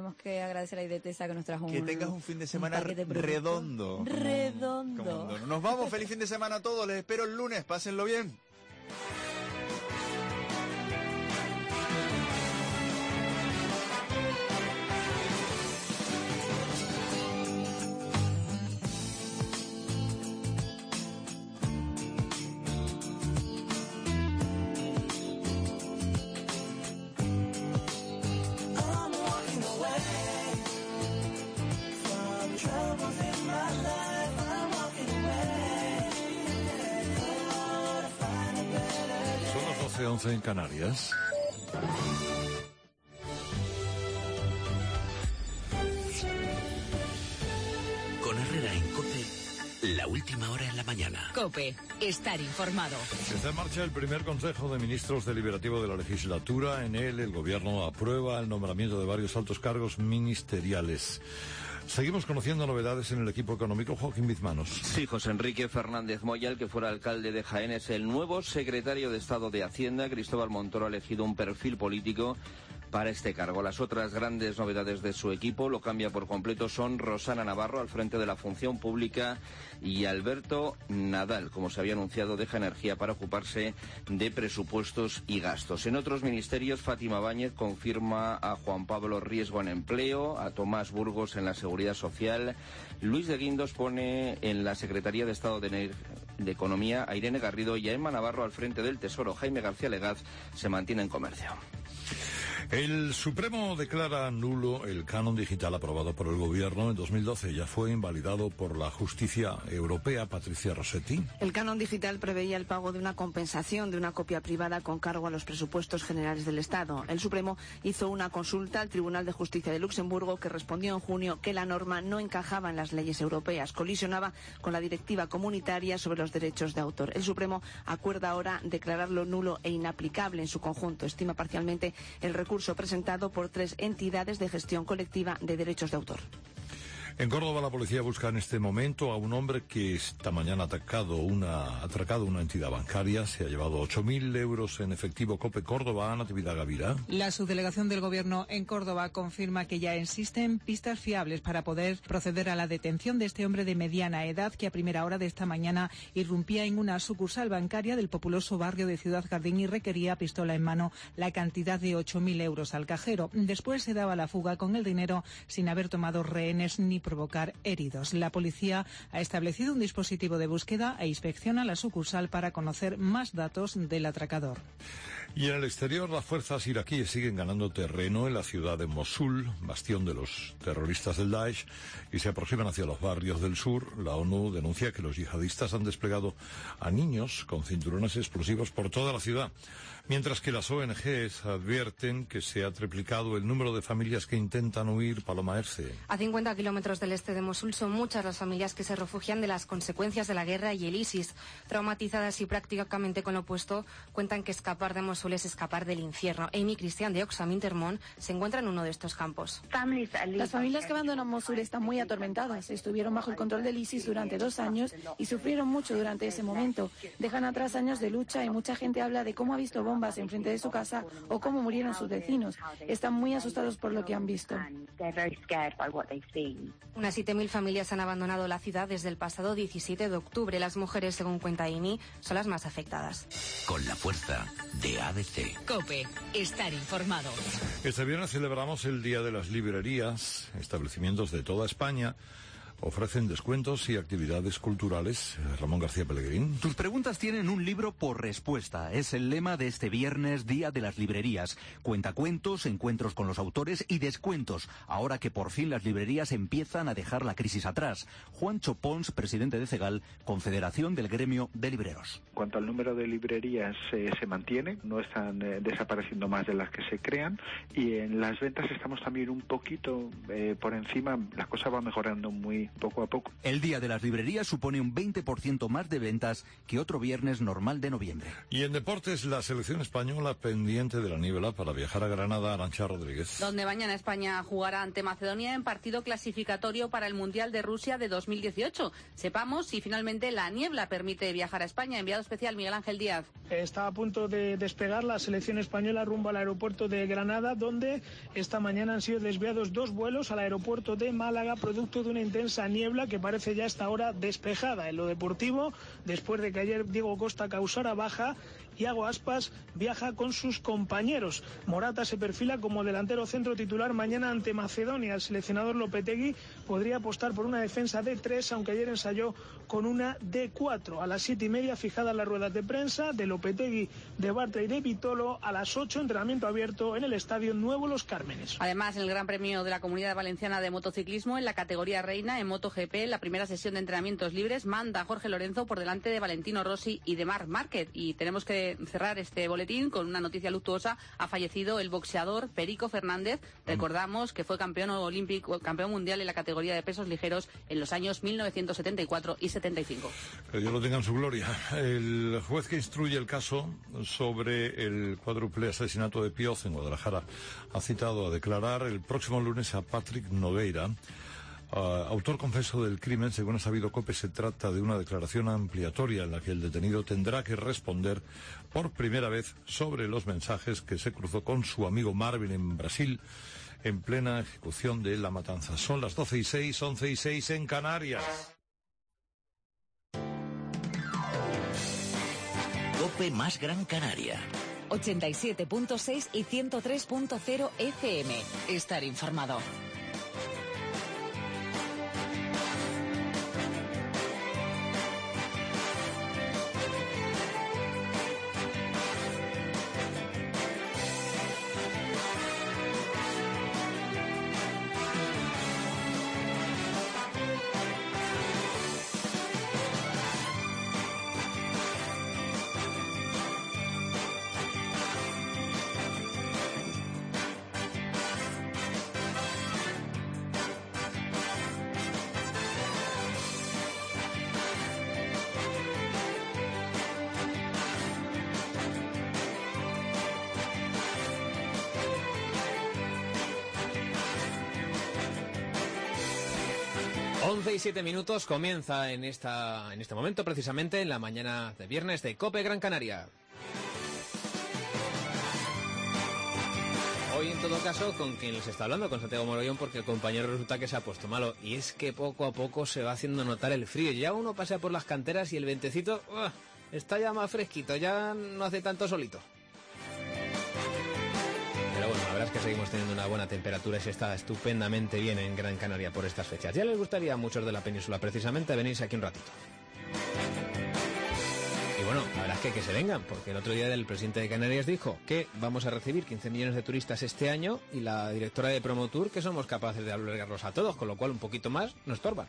tenemos que agradecer a Idetesa que nos trajo que tengas un fin de semana redondo. Redondo. Nos vamos, feliz fin de semana a todos, les espero el lunes, pásenlo bien. Son las 11 en Canarias. Con Herrera en COPE, la última hora en la mañana. COPE, estar informado. Está en marcha el primer Consejo de Ministros deliberativo de la legislatura. En él, el Gobierno aprueba el nombramiento de varios altos cargos ministeriales. Seguimos conociendo novedades en el equipo económico. Joaquín Bizmanos. Sí, José Enrique Fernández Moya, el que fuera alcalde de Jaén, es el nuevo secretario de Estado de Hacienda. Cristóbal Montoro ha elegido un perfil político para este cargo. Las otras grandes novedades de su equipo, lo cambia por completo, son Rosana Navarro al frente de la función pública y Alberto Nadal, como se había anunciado, deja Energía para ocuparse de presupuestos y gastos. En otros ministerios, Fátima Báñez confirma a Juan Pablo Riesgo en Empleo, a Tomás Burgos en la Seguridad Social, Luis de Guindos pone en la Secretaría de Estado de Economía a Irene Garrido y a Emma Navarro al frente del Tesoro. Jaime García Legaz se mantiene en Comercio. El Supremo declara nulo el canon digital aprobado por el Gobierno en 2012. Ya fue invalidado por la justicia europea. Patricia Rossetti. El canon digital preveía el pago de una compensación de una copia privada con cargo a los presupuestos generales del Estado. El Supremo hizo una consulta al Tribunal de Justicia de Luxemburgo, que respondió en junio que la norma no encajaba en las leyes europeas, colisionaba con la directiva comunitaria sobre los derechos de autor. El Supremo acuerda ahora declararlo nulo e inaplicable en su conjunto. Estima parcialmente el recurso presentado por 3 entidades de gestión colectiva de derechos de autor. En Córdoba la policía busca en este momento a un hombre que esta mañana ha atracado una entidad bancaria. Se ha llevado 8.000 euros en efectivo. COPE Córdoba, Natividad Gavira. La subdelegación del Gobierno en Córdoba confirma que ya existen pistas fiables para poder proceder a la detención de este hombre de mediana edad que a primera hora de esta mañana irrumpía en una sucursal bancaria del populoso barrio de Ciudad Jardín y requería, pistola en mano, la cantidad de 8.000 euros al cajero. Después se daba la fuga con el dinero sin haber tomado rehenes ni provocar heridos. La policía ha establecido un dispositivo de búsqueda e inspecciona la sucursal para conocer más datos del atracador. Y en el exterior, las fuerzas iraquíes siguen ganando terreno en la ciudad de Mosul, bastión de los terroristas del Daesh, y se aproximan hacia los barrios del sur. La ONU denuncia que los yihadistas han desplegado a niños con cinturones explosivos por toda la ciudad, mientras que las ONGs advierten que se ha triplicado el número de familias que intentan huir. Paloma Erce. A 50 kilómetros del este de Mosul son muchas las familias que se refugian de las consecuencias de la guerra y el ISIS. Traumatizadas y prácticamente con lo opuesto, cuentan que escapar de Mosul es escapar del infierno. Amy Cristian de Oxfam Intermón se encuentra en uno de estos campos. Las familias que abandonan Mosul están muy atormentadas. Estuvieron bajo el control del ISIS durante 2 años y sufrieron mucho durante ese momento. Dejan atrás años de lucha y mucha gente habla de cómo ha visto bombas enfrente de su casa o cómo murieron sus vecinos. Están muy asustados por lo que han visto. Unas 7.000 familias han abandonado la ciudad desde el pasado 17 de octubre. Las mujeres, según cuenta Amy, son las más afectadas. Con la fuerza de ABC. COPE, estar informado. Este viernes celebramos el Día de las Librerías. Establecimientos de toda España ofrecen descuentos y actividades culturales. Ramón García Pellegrín. Tus preguntas tienen un libro por respuesta. Es el lema de este viernes, Día de las Librerías. Cuentacuentos, encuentros con los autores y descuentos, ahora que por fin las librerías empiezan a dejar la crisis atrás. Juancho Pons, presidente de CEGAL, Confederación del Gremio de Libreros. En cuanto al número de librerías, se mantiene, no están desapareciendo más de las que se crean, y en las ventas estamos también un poquito por encima. La cosa va mejorando muy poco a poco. El Día de las Librerías supone un 20% más de ventas que otro viernes normal de noviembre. Y en deportes, la selección española pendiente de la niebla para viajar a Granada. Arantxa Rodríguez. Donde mañana España jugará ante Macedonia en partido clasificatorio para el Mundial de Rusia de 2018. Sepamos si finalmente la niebla permite viajar a España. Enviado especial Miguel Ángel Díaz. Está a punto de despegar la selección española rumbo al aeropuerto de Granada, donde esta mañana han sido desviados 2 vuelos al aeropuerto de Málaga, producto de una intensa niebla que parece ya hasta ahora despejada. En lo deportivo, después de que ayer Diego Costa causara baja, Iago Aspas viaja con sus compañeros. Morata se perfila como delantero centro titular mañana ante Macedonia. El seleccionador Lopetegui podría apostar por una defensa de 3, aunque ayer ensayó con una de 4. A las 7:30 fijadas las ruedas de prensa de Lopetegui, de Bartra y de Vitolo. A las 8 entrenamiento abierto en el Estadio Nuevo Los Cármenes. Además, en el Gran Premio de la Comunidad Valenciana de Motociclismo, en la categoría reina, en MotoGP, la primera sesión de entrenamientos libres manda Jorge Lorenzo por delante de Valentino Rossi y de Marc Márquez. Y tenemos que cerrar este boletín con una noticia luctuosa. Ha fallecido el boxeador Perico Fernández. Recordamos que fue campeón olímpico, campeón mundial en la categoría de pesos ligeros en los años 1974 y 75. Que Dios lo tenga en su gloria. El juez que instruye el caso sobre el cuádruple asesinato de Pioz en Guadalajara ha citado a declarar el próximo lunes a Patrick Nogueira, autor confeso del crimen. Según ha sabido COPE, se trata de una declaración ampliatoria en la que el detenido tendrá que responder por primera vez sobre los mensajes que se cruzó con su amigo Marvin en Brasil en plena ejecución de la matanza. Son las 12:06, 11:06 en Canarias. COPE más Gran Canaria. 87.6 y 103.0 FM. Estar informado. Y 7 minutos comienza en este momento, precisamente en la mañana de viernes de COPE Gran Canaria. Hoy, en todo caso, con quien les está hablando, con Santiago Morollón, porque el compañero resulta que se ha puesto malo. Y es que poco a poco se va haciendo notar el frío. Ya uno pasea por las canteras y el ventecito está ya más fresquito, ya no hace tanto solito. Pero bueno, la verdad es que seguimos teniendo una buena temperatura y se está estupendamente bien en Gran Canaria por estas fechas. Ya les gustaría a muchos de la península precisamente venirse aquí un ratito. Y bueno, la verdad es que se vengan, porque el otro día el presidente de Canarias dijo que vamos a recibir 15 millones de turistas este año y la directora de Promotour que somos capaces de albergarlos a todos, con lo cual un poquito más nos estorba.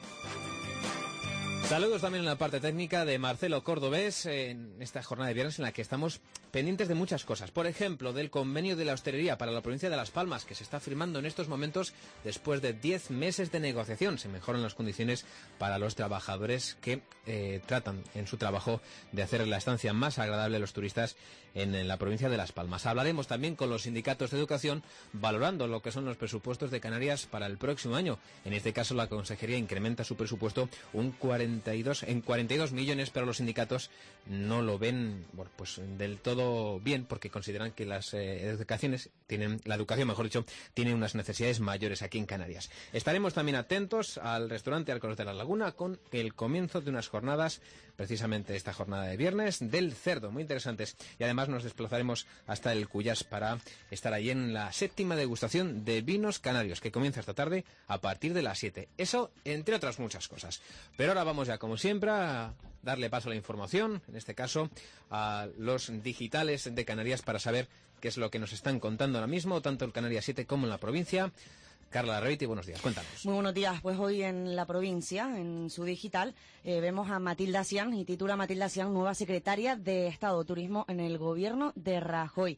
Saludos también en la parte técnica de Marcelo Cordobés en esta jornada de viernes en la que estamos pendientes de muchas cosas. Por ejemplo, del convenio de la hostelería para la provincia de Las Palmas, que se está firmando en estos momentos después de 10 meses de negociación. Se mejoran las condiciones para los trabajadores que tratan en su trabajo de hacer la estancia más agradable a los turistas en la provincia de Las Palmas. Hablaremos también con los sindicatos de educación valorando lo que son los presupuestos de Canarias para el próximo año. En este caso, la Consejería incrementa su presupuesto en 42 millones, pero los sindicatos no lo ven del todo bien, porque consideran que la educación tiene unas necesidades mayores aquí en Canarias. Estaremos también atentos al restaurante Arcos de la Laguna con el comienzo de unas jornadas, precisamente esta jornada de viernes, del cerdo, muy interesantes. Y además nos desplazaremos hasta el Cuyás para estar allí en la 7ª degustación de vinos canarios, que comienza esta tarde a partir de las 7. Eso, entre otras muchas cosas. Pero ahora vamos ya, como siempre, a darle paso a la información, en este caso a los digitales de Canarias, para saber qué es lo que nos están contando ahora mismo, tanto en Canarias 7 como en la provincia. Carla Larreiti, buenos días, cuéntanos. Muy buenos días. Pues hoy en la provincia, en su digital, vemos a Matilda Sián, y titula Matilda Sián, nueva secretaria de Estado de Turismo en el gobierno de Rajoy.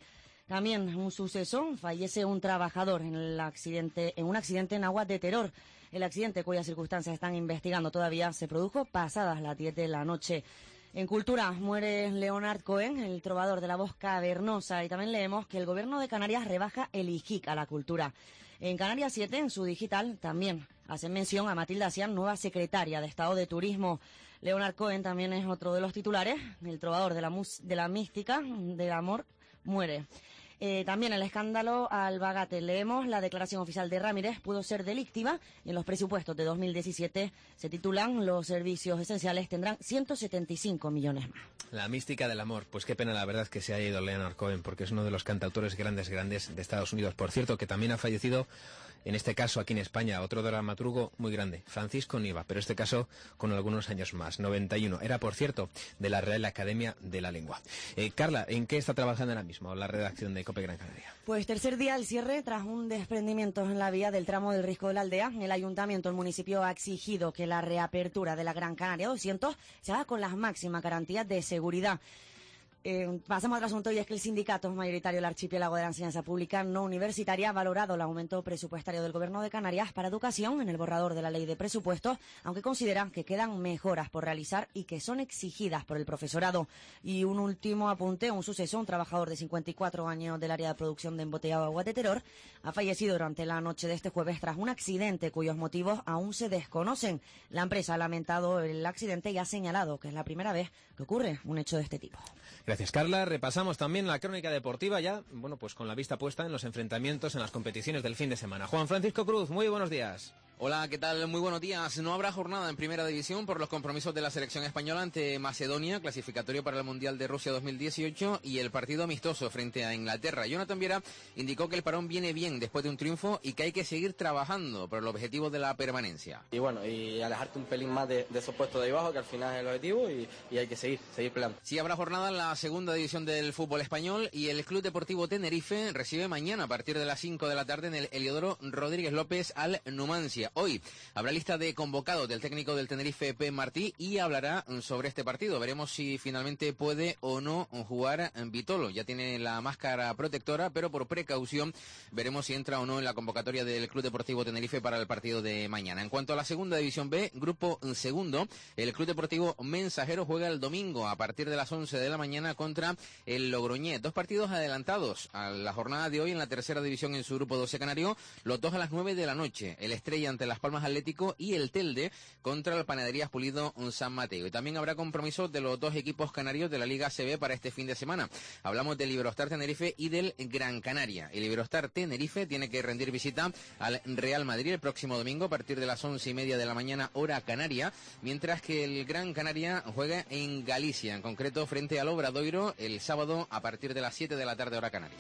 También un suceso, fallece un trabajador en un accidente en aguas de Terror. El accidente, cuyas circunstancias están investigando todavía, se produjo pasadas las 10 de la noche. En cultura, muere Leonard Cohen, el trovador de la voz cavernosa, y también leemos que el gobierno de Canarias rebaja el IGIC a la cultura. En Canarias 7, en su digital, también hacen mención a Matilda Sian, nueva secretaria de Estado de Turismo. Leonard Cohen también es otro de los titulares, el trovador de la mística, del amor, muere. También el escándalo Albagate. Leemos la declaración oficial de Ramírez pudo ser delictiva y en los presupuestos de 2017 se titulan los servicios esenciales tendrán 175 millones más. La mística del amor. Pues qué pena la verdad que se haya ido Leonard Cohen porque es uno de los cantautores grandes de Estados Unidos. Por cierto, que también ha fallecido, en este caso aquí en España, otro dramaturgo muy grande, Francisco Niva, pero este caso con algunos años más, 91. Era, por cierto, de la Real Academia de la Lengua. Carla, ¿en qué está trabajando ahora mismo la redacción de COPE Gran Canaria? Pues tercer día al cierre, tras un desprendimiento en la vía del tramo del Risco de la Aldea, el ayuntamiento, el municipio ha exigido que la reapertura de la Gran Canaria 200 se haga con las máximas garantías de seguridad. Pasamos a otro asunto y es que el sindicato mayoritario del Archipiélago de la Enseñanza Pública No Universitaria ha valorado el aumento presupuestario del Gobierno de Canarias para educación en el borrador de la Ley de Presupuestos, aunque consideran que quedan mejoras por realizar y que son exigidas por el profesorado. Y un último apunte, un suceso, un trabajador de 54 años del área de producción de embotellado de agua de Terror ha fallecido durante la noche de este jueves tras un accidente cuyos motivos aún se desconocen. La empresa ha lamentado el accidente y ha señalado que es la primera vez que ocurre un hecho de este tipo. Gracias, Carla. Repasamos también la crónica deportiva ya, bueno, pues con la vista puesta en los enfrentamientos en las competiciones del fin de semana. Juan Francisco Cruz, muy buenos días. Hola, ¿qué tal? Muy buenos días. No habrá jornada en Primera División por los compromisos de la selección española ante Macedonia, clasificatorio para el Mundial de Rusia 2018, y el partido amistoso frente a Inglaterra. Jonathan Viera indicó que el parón viene bien después de un triunfo y que hay que seguir trabajando por el objetivo de la permanencia. Y bueno, y alejarte un pelín más de esos puestos de ahí abajo, que al final es el objetivo, y hay que seguir peleando. Sí, habrá jornada en la segunda división del fútbol español y el Club Deportivo Tenerife recibe mañana a partir de las 5 de la tarde en el Heliodoro Rodríguez López al Numancia. Hoy habrá lista de convocados del técnico del Tenerife, Pep Martí, y hablará sobre este partido. Veremos si finalmente puede o no jugar Vitolo. Ya tiene la máscara protectora, pero por precaución veremos si entra o no en la convocatoria del Club Deportivo Tenerife para el partido de mañana. En cuanto a la segunda división B, grupo segundo, el Club Deportivo Mensajero juega el domingo a partir de las 11 de la mañana contra el Logroñés. Dos partidos adelantados a la jornada de hoy en la tercera división en su grupo 12 canario, los dos a las 9 de la noche. El Estrella ante Las Palmas Atlético y el Telde contra el Panaderías Pulido San Mateo. Y también habrá compromisos de los dos equipos canarios de la Liga ACB para este fin de semana. Hablamos del Iberostar Tenerife y del Gran Canaria. El Iberostar Tenerife tiene que rendir visita al Real Madrid el próximo domingo a partir de las 11:30 de la mañana, hora canaria, mientras que el Gran Canaria juega en Galicia, en concreto frente al Obradoiro, el sábado a partir de las 7 de la tarde, hora canaria.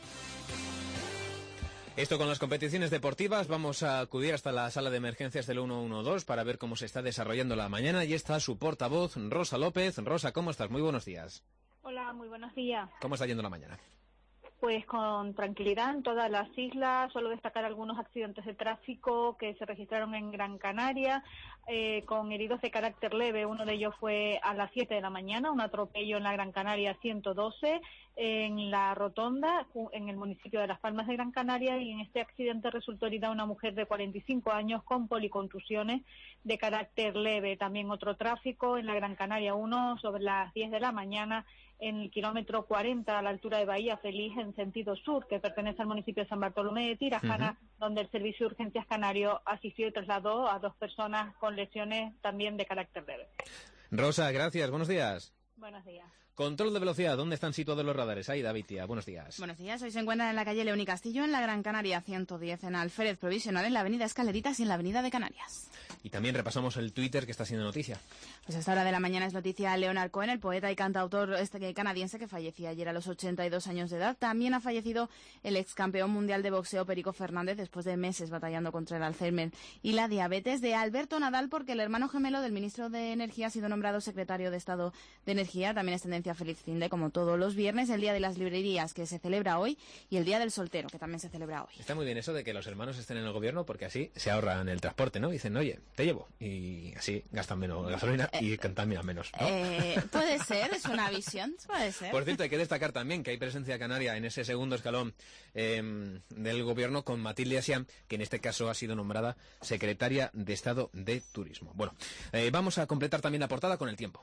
Esto con las competiciones deportivas. Vamos a acudir hasta la sala de emergencias del 112 para ver cómo se está desarrollando la mañana. Y está su portavoz, Rosa López. Rosa, ¿cómo estás? Muy buenos días. Hola, muy buenos días. ¿Cómo está yendo la mañana? Pues con tranquilidad en todas las islas, solo destacar algunos accidentes de tráfico que se registraron en Gran Canaria, con heridos de carácter leve. Uno de ellos fue a las 7 de la mañana, un atropello en la Gran Canaria 112, en la Rotonda, en el municipio de Las Palmas de Gran Canaria, y en este accidente resultó herida una mujer de 45 años con policontusiones de carácter leve. También otro tráfico en la Gran Canaria 1 sobre las 10 de la mañana, en el kilómetro 40 a la altura de Bahía Feliz en sentido sur, que pertenece al municipio de San Bartolomé de Tirajana, donde el Servicio de Urgencias Canario asistió y trasladó a 2 personas con lesiones también de carácter leve. Rosa, gracias. Buenos días. Buenos días. Control de velocidad, ¿dónde están situados los radares? Ahí, David Tía, buenos días. Buenos días, hoy se encuentran en la calle León y Castillo, en la Gran Canaria 110, en Alférez Provisional, en la avenida Escaleritas y en la avenida de Canarias. Y también repasamos el Twitter, que está siendo noticia. Pues a esta hora de la mañana es noticia Leonard Cohen, el poeta y cantautor canadiense que fallecía ayer a los 82 años de edad. También ha fallecido el ex campeón mundial de boxeo Perico Fernández después de meses batallando contra el Alzheimer y la diabetes, de Alberto Nadal, porque el hermano gemelo del ministro de Energía ha sido nombrado secretario de Estado de Energía. También es tendencia Gracia, feliz fin de como todos los viernes, el Día de las Librerías, que se celebra hoy, y el Día del Soltero, que también se celebra hoy. Está muy bien eso de que los hermanos estén en el gobierno, porque así se ahorran el transporte, ¿no? Dicen, oye, te llevo, y así gastan menos gasolina y contaminan menos, ¿no? Puede ser, es una visión, puede ser. Por cierto, hay que destacar también que hay presencia canaria en ese segundo escalón del gobierno con Matilde Asián, que en este caso ha sido nombrada secretaria de Estado de Turismo. Bueno, vamos a completar también la portada con el tiempo.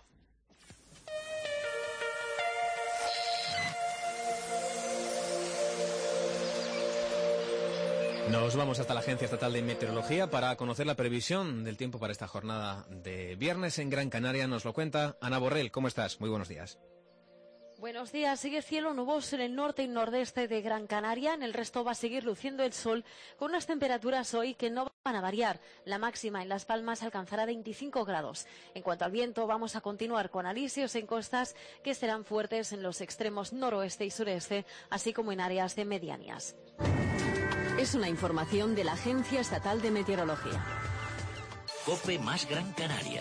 Nos vamos hasta la Agencia Estatal de Meteorología para conocer la previsión del tiempo para esta jornada de viernes en Gran Canaria. Nos lo cuenta Ana Borrell. ¿Cómo estás? Muy buenos días. Buenos días. Sigue cielo nuboso en el norte y nordeste de Gran Canaria. En el resto va a seguir luciendo el sol con unas temperaturas hoy que no van a variar. La máxima en Las Palmas alcanzará 25 grados. En cuanto al viento, vamos a continuar con alisios en costas que serán fuertes en los extremos noroeste y sureste, así como en áreas de medianías. Es una información de la Agencia Estatal de Meteorología. COPE más Gran Canaria.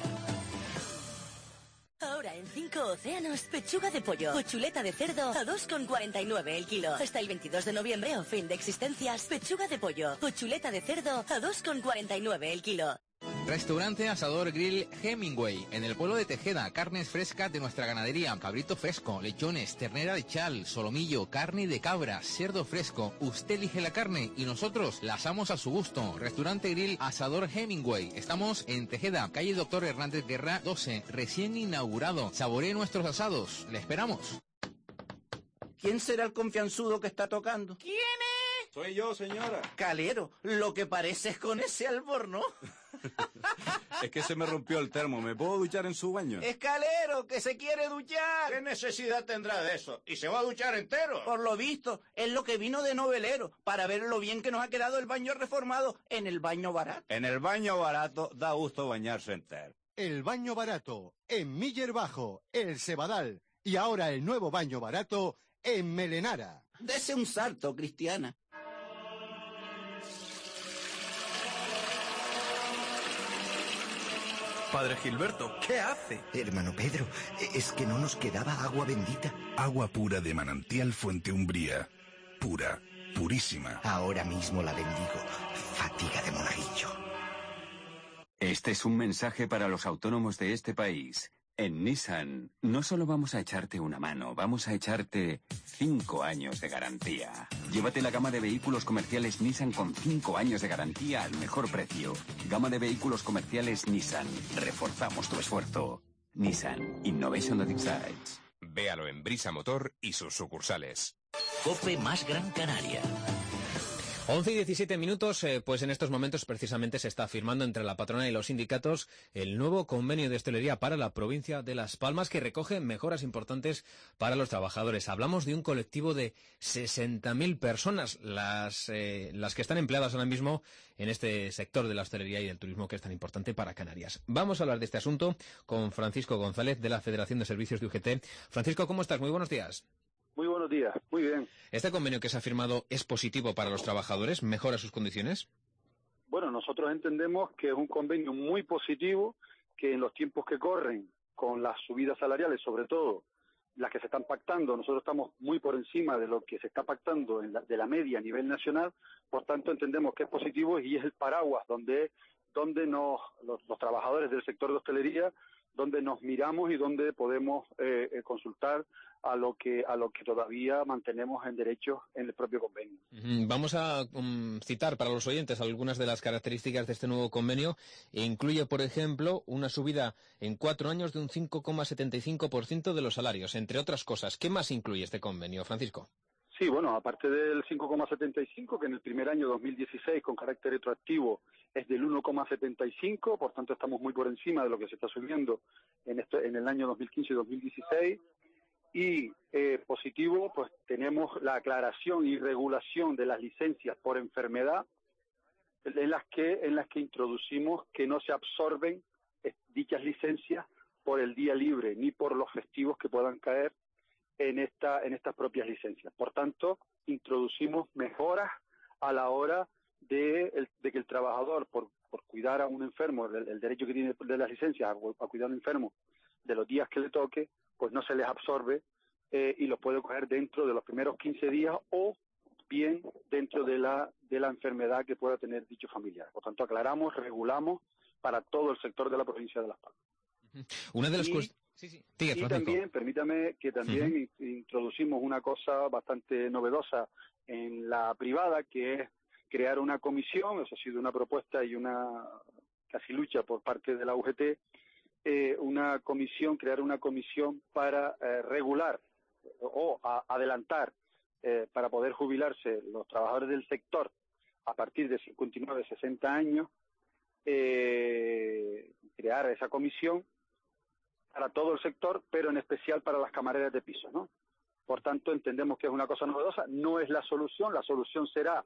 Ahora en 5 Océanos, pechuga de pollo o chuleta de cerdo a 2,49 el kilo. Hasta el 22 de noviembre o fin de existencias, pechuga de pollo o chuleta de cerdo a 2,49 el kilo. Restaurante Asador Grill Hemingway, en el pueblo de Tejeda, carnes frescas de nuestra ganadería, cabrito fresco, lechones, ternera de chal, solomillo, carne de cabra, cerdo fresco. Usted elige la carne y nosotros la asamos a su gusto. Restaurante Grill Asador Hemingway, estamos en Tejeda, calle Doctor Hernández Guerra 12, recién inaugurado. Saboree nuestros asados, le esperamos. ¿Quién será el confianzudo que está tocando? ¿Quién es? Soy yo, señora. Calero, lo que pareces con ese albornoz. Es que se me rompió el termo. ¿Me puedo duchar en su baño? Escalero, que se quiere duchar. ¿Qué necesidad tendrá de eso? ¿Y se va a duchar entero? Por lo visto, es lo que vino de novelero, para ver lo bien que nos ha quedado el baño reformado en el baño barato. En el baño barato da gusto bañarse entero. El baño barato, en Miller Bajo, El Cebadal. Y ahora el nuevo baño barato en Melenara. Dese un salto, Cristiana. Padre Gilberto, ¿qué hace? Hermano Pedro, es que no nos quedaba agua bendita. Agua pura de manantial Fuente Umbría. Pura, purísima. Ahora mismo la bendigo. Fatiga de monaguillo. Este es un mensaje para los autónomos de este país. En Nissan, no solo vamos a echarte una mano, vamos a echarte 5 años de garantía. Llévate la gama de vehículos comerciales Nissan con 5 años de garantía al mejor precio. Gama de vehículos comerciales Nissan. Reforzamos tu esfuerzo. Nissan. Innovation that excites. Véalo en Brisa Motor y sus sucursales. COPE más Gran Canaria. 11 y 17 minutos, pues en estos momentos precisamente se está firmando entre la patronal y los sindicatos el nuevo convenio de hostelería para la provincia de Las Palmas que recoge mejoras importantes para los trabajadores. Hablamos de un colectivo de 60.000 personas, las que están empleadas ahora mismo en este sector de la hostelería y del turismo que es tan importante para Canarias. Vamos a hablar de este asunto con Francisco González de la Federación de Servicios de UGT. Francisco, ¿cómo estás? Muy buenos días. Muy buenos días, muy bien. ¿Este convenio que se ha firmado es positivo para los trabajadores? ¿Mejora sus condiciones? Bueno, nosotros entendemos que es un convenio muy positivo, que en los tiempos que corren, con las subidas salariales, sobre todo las que se están pactando, nosotros estamos muy por encima de lo que se está pactando de la media a nivel nacional, por tanto entendemos que es positivo y es el paraguas donde los trabajadores del sector de hostelería, donde nos miramos y donde podemos consultar a lo que todavía mantenemos en derechos en el propio convenio. Vamos a citar para los oyentes algunas de las características de este nuevo convenio. Incluye, por ejemplo, una subida en 4 años de un 5,75% de los salarios, entre otras cosas. ¿Qué más incluye este convenio, Francisco? Sí, bueno, aparte del 5,75, que en el primer año 2016, con carácter retroactivo, es del 1,75, por tanto estamos muy por encima de lo que se está subiendo en el año 2015 y 2016. Y positivo, pues tenemos la aclaración y regulación de las licencias por enfermedad, en las que introducimos que no se absorben dichas licencias por el día libre ni por los festivos que puedan caer en estas propias licencias. Por tanto, introducimos mejoras a la hora de que el trabajador, por cuidar a un enfermo, el derecho que tiene de las licencias a cuidar a un enfermo de los días que le toque, pues no se les absorbe y los puede coger dentro de los primeros 15 días o bien dentro de la enfermedad que pueda tener dicho familiar. Por tanto, aclaramos, regulamos para todo el sector de la provincia de Las Palmas. Una de las y también, permítame que también introducimos una cosa bastante novedosa en la privada, que es crear una comisión. Eso ha sido una propuesta y una casi lucha por parte de la UGT, crear una comisión para regular o adelantar para poder jubilarse los trabajadores del sector a partir de 59, 60 años, crear esa comisión para todo el sector, pero en especial para las camareras de piso, ¿no? Por tanto, entendemos que es una cosa novedosa, no es la solución será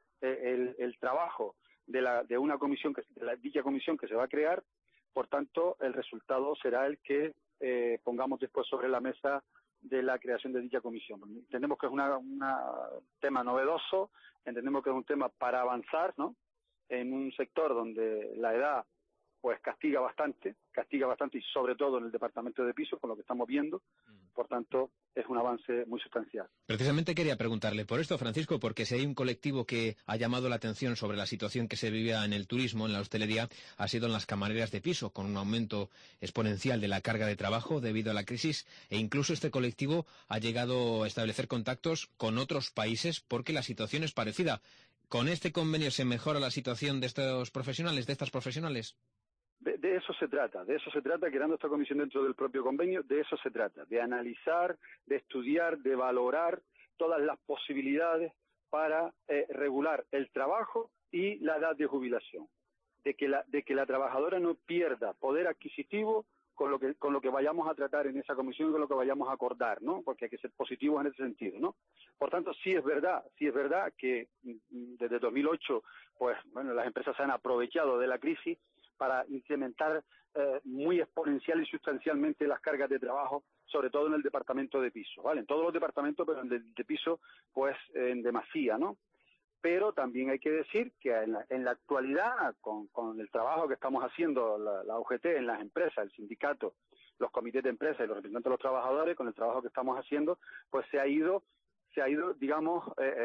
el trabajo de una comisión, dicha comisión que se va a crear. Por tanto, el resultado será el que pongamos después sobre la mesa de la creación de dicha comisión. Entendemos que es un tema novedoso, entendemos que es un tema para avanzar, ¿no? En un sector donde la edad pues castiga bastante y sobre todo en el departamento de piso, con lo que estamos viendo. Por tanto, es un avance muy sustancial. Precisamente quería preguntarle por esto, Francisco, porque si hay un colectivo que ha llamado la atención sobre la situación que se vivía en el turismo, en la hostelería, ha sido en las camareras de piso, con un aumento exponencial de la carga de trabajo debido a la crisis, e incluso este colectivo ha llegado a establecer contactos con otros países porque la situación es parecida. ¿Con este convenio se mejora la situación de estos profesionales, de estas profesionales? De eso se trata, creando esta comisión dentro del propio convenio, de eso se trata, de analizar, de estudiar, de valorar todas las posibilidades para regular el trabajo y la edad de jubilación, de que la trabajadora no pierda poder adquisitivo con lo que vayamos a tratar en esa comisión y con lo que vayamos a acordar, ¿no? Porque hay que ser positivos en ese sentido, ¿no? Por tanto, sí es verdad que desde 2008, pues bueno, las empresas se han aprovechado de la crisis para incrementar muy exponencial y sustancialmente las cargas de trabajo, sobre todo en el departamento de piso, ¿vale? En todos los departamentos, pero en el de piso, pues en demasía, ¿no? Pero también hay que decir que en la actualidad, con el trabajo que estamos haciendo la UGT en las empresas, el sindicato, los comités de empresa y los representantes de los trabajadores, con el trabajo que estamos haciendo, pues se ha ido, digamos,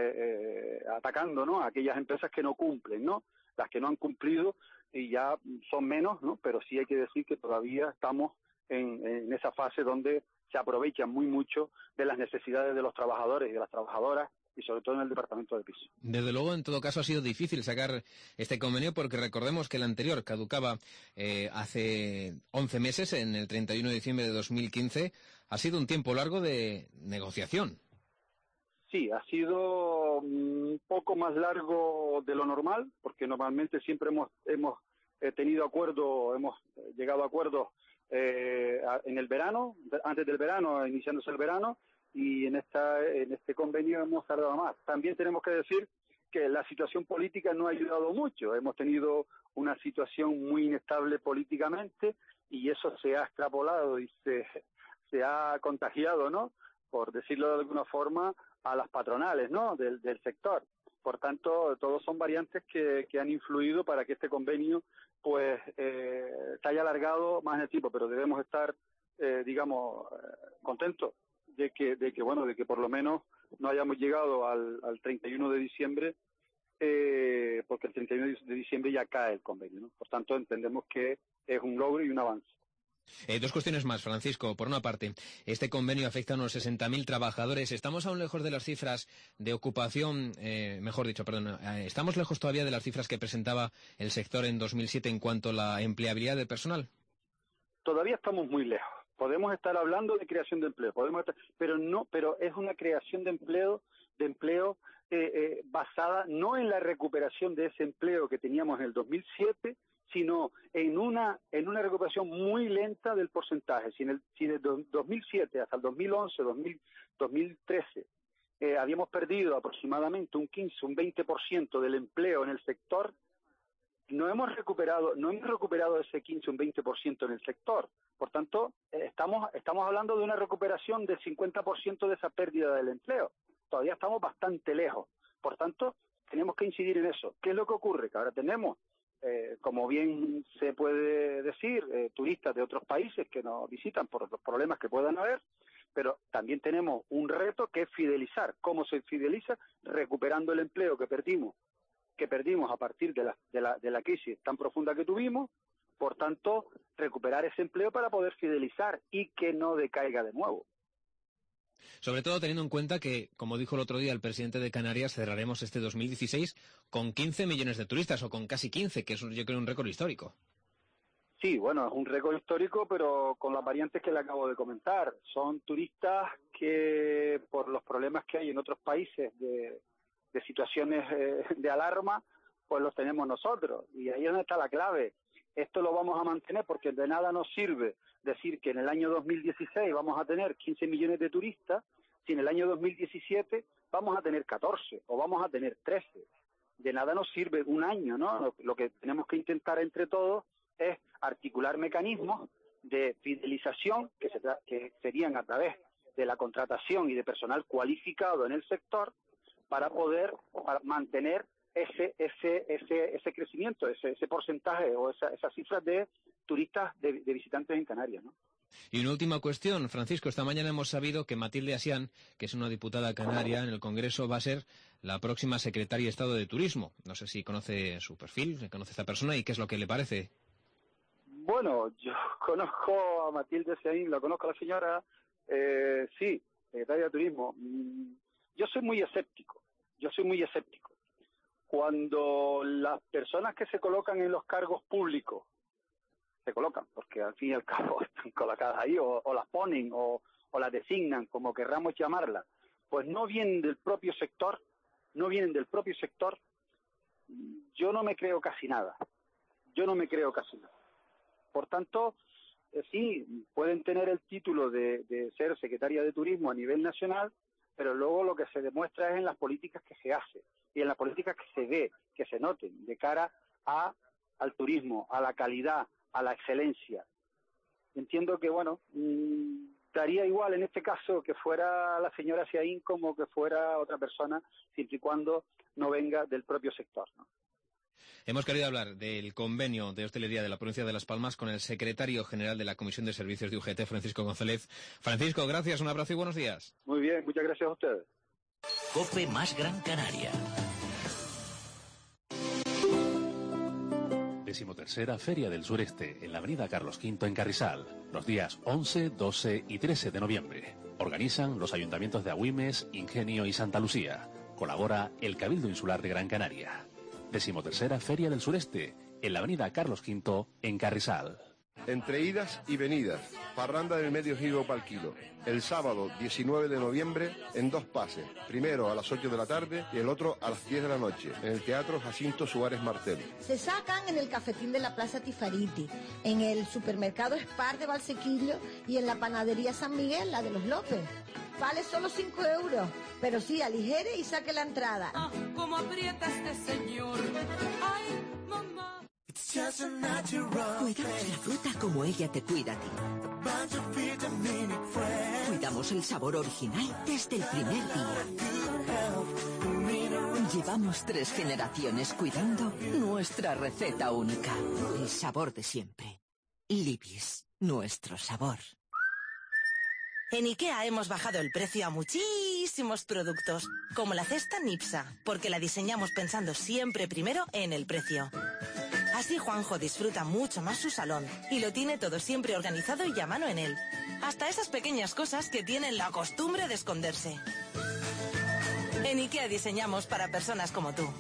atacando, ¿no? A aquellas empresas que no cumplen, ¿no? Las que no han cumplido, y ya son menos, ¿no? Pero sí hay que decir que todavía estamos en esa fase donde se aprovechan muy mucho de las necesidades de los trabajadores y de las trabajadoras, y sobre todo en el departamento de piso. Desde luego, en todo caso, ha sido difícil sacar este convenio porque recordemos que el anterior caducaba hace 11 meses, en el 31 de diciembre de 2015. Ha sido un tiempo largo de negociación. Sí, ha sido un poco más largo de lo normal, porque normalmente siempre hemos tenido acuerdos, hemos llegado a acuerdos en el verano, antes del verano, iniciándose el verano, y en este convenio hemos tardado más. También tenemos que decir que la situación política no ha ayudado mucho. Hemos tenido una situación muy inestable políticamente y eso se ha extrapolado y se ha contagiado, ¿no?, por decirlo de alguna forma, a las patronales, ¿no?, del sector. Por tanto, todos son variantes que han influido para que este convenio pues se haya alargado más en el tiempo, pero debemos estar, digamos, contentos de que por lo menos no hayamos llegado al 31 de diciembre, porque el 31 de diciembre ya cae el convenio, ¿no? Por tanto, entendemos que es un logro y un avance. Dos cuestiones más, Francisco. Por una parte, este convenio afecta a unos 60.000 trabajadores. ¿Estamos aún lejos de las cifras de ocupación, estamos lejos todavía de las cifras que presentaba el sector en 2007 en cuanto a la empleabilidad del personal? Todavía estamos muy lejos. Podemos estar hablando de creación de empleo, pero es una creación de empleo basada no en la recuperación de ese empleo que teníamos en el 2007, sino en una recuperación muy lenta del porcentaje. Si del 2007 hasta el 2011, 2013, habíamos perdido aproximadamente un 15, un 20% del empleo en el sector, no hemos recuperado ese 15, un 20% en el sector. Por tanto, estamos hablando de una recuperación del 50% de esa pérdida del empleo. Todavía estamos bastante lejos. Por tanto, tenemos que incidir en eso. ¿Qué es lo que ocurre? Que ahora tenemos como bien se puede decir, turistas de otros países que nos visitan por los problemas que puedan haber, pero también tenemos un reto que es fidelizar. ¿Cómo se fideliza? Recuperando el empleo que perdimos a partir de la crisis tan profunda que tuvimos. Por tanto, recuperar ese empleo para poder fidelizar y que no decaiga de nuevo. Sobre todo teniendo en cuenta que, como dijo el otro día el presidente de Canarias, cerraremos este 2016 con 15 millones de turistas, o con casi 15, que es yo creo un récord histórico. Sí, bueno, es un récord histórico, pero con las variantes que le acabo de comentar. Son turistas que, por los problemas que hay en otros países de situaciones de alarma, pues los tenemos nosotros. Y ahí es donde está la clave. Esto lo vamos a mantener porque de nada nos sirve decir que en el año 2016 vamos a tener 15 millones de turistas, si en el año 2017 vamos a tener 14 o vamos a tener 13. De nada nos sirve un año, ¿no? Lo que tenemos que intentar entre todos es articular mecanismos de fidelización que serían a través de la contratación y de personal cualificado en el sector para poder mantener ese crecimiento, ese porcentaje o esas cifras de turistas, de visitantes en Canarias, ¿no? Y una última cuestión, Francisco. Esta mañana hemos sabido que Matilde Asián, que es una diputada canaria en el Congreso, va a ser la próxima secretaria de Estado de Turismo. No sé si conoce su perfil, conoce a esta persona y qué es lo que le parece. Bueno, yo conozco a Matilde Asián, la conozco a la señora, sí, secretaria de Turismo. Yo soy muy escéptico. Cuando las personas que se colocan en los cargos públicos, se colocan, porque al fin y al cabo están colocadas ahí, o las ponen, o las designan, como querramos llamarlas, pues no vienen del propio sector, yo no me creo casi nada. Por tanto, sí, pueden tener el título de ser secretaria de Turismo a nivel nacional, pero luego lo que se demuestra es en las políticas que se hace y en las políticas que se ve, que se noten de cara al turismo, a la calidad, a la excelencia. Entiendo que, bueno, daría igual en este caso que fuera la señora Siaín como que fuera otra persona, siempre y cuando no venga del propio sector, ¿no? Hemos querido hablar del convenio de hostelería de la provincia de Las Palmas con el secretario general de la Comisión de Servicios de UGT, Francisco González. Francisco, gracias, un abrazo y buenos días. Muy bien, muchas gracias a ustedes. COPE más Gran Canaria. 13ª Feria del Sureste en la avenida Carlos V en Carrizal, los días 11, 12 y 13 de noviembre. Organizan los ayuntamientos de Agüimes, Ingenio y Santa Lucía. Colabora el Cabildo Insular de Gran Canaria. 13ª Feria del Sureste en la avenida Carlos V en Carrizal. Entre idas y venidas, parranda del medio giro pal kilo. El sábado 19 de noviembre en 2 pases. Primero a las 8 de la tarde y el otro a las 10 de la noche, en el Teatro Jacinto Suárez Martel. Se sacan en el cafetín de la Plaza Tifariti, en el supermercado Spar de Valsequillo y en la panadería San Miguel, la de los López. Vale solo 5 euros, pero sí, aligere y saque la entrada. Ah, cómo aprieta este señor. Ay, mamá. Cuidamos la fruta como ella te cuida a ti. Cuidamos el sabor original desde el primer día. Llevamos 3 generaciones cuidando nuestra receta única. El sabor de siempre. Libis, nuestro sabor. En IKEA hemos bajado el precio a muchísimos productos, como la cesta Nipsa, porque la diseñamos pensando siempre primero en el precio. Así Juanjo disfruta mucho más su salón y lo tiene todo siempre organizado y a mano en él. Hasta esas pequeñas cosas que tienen la costumbre de esconderse. En IKEA diseñamos para personas como tú.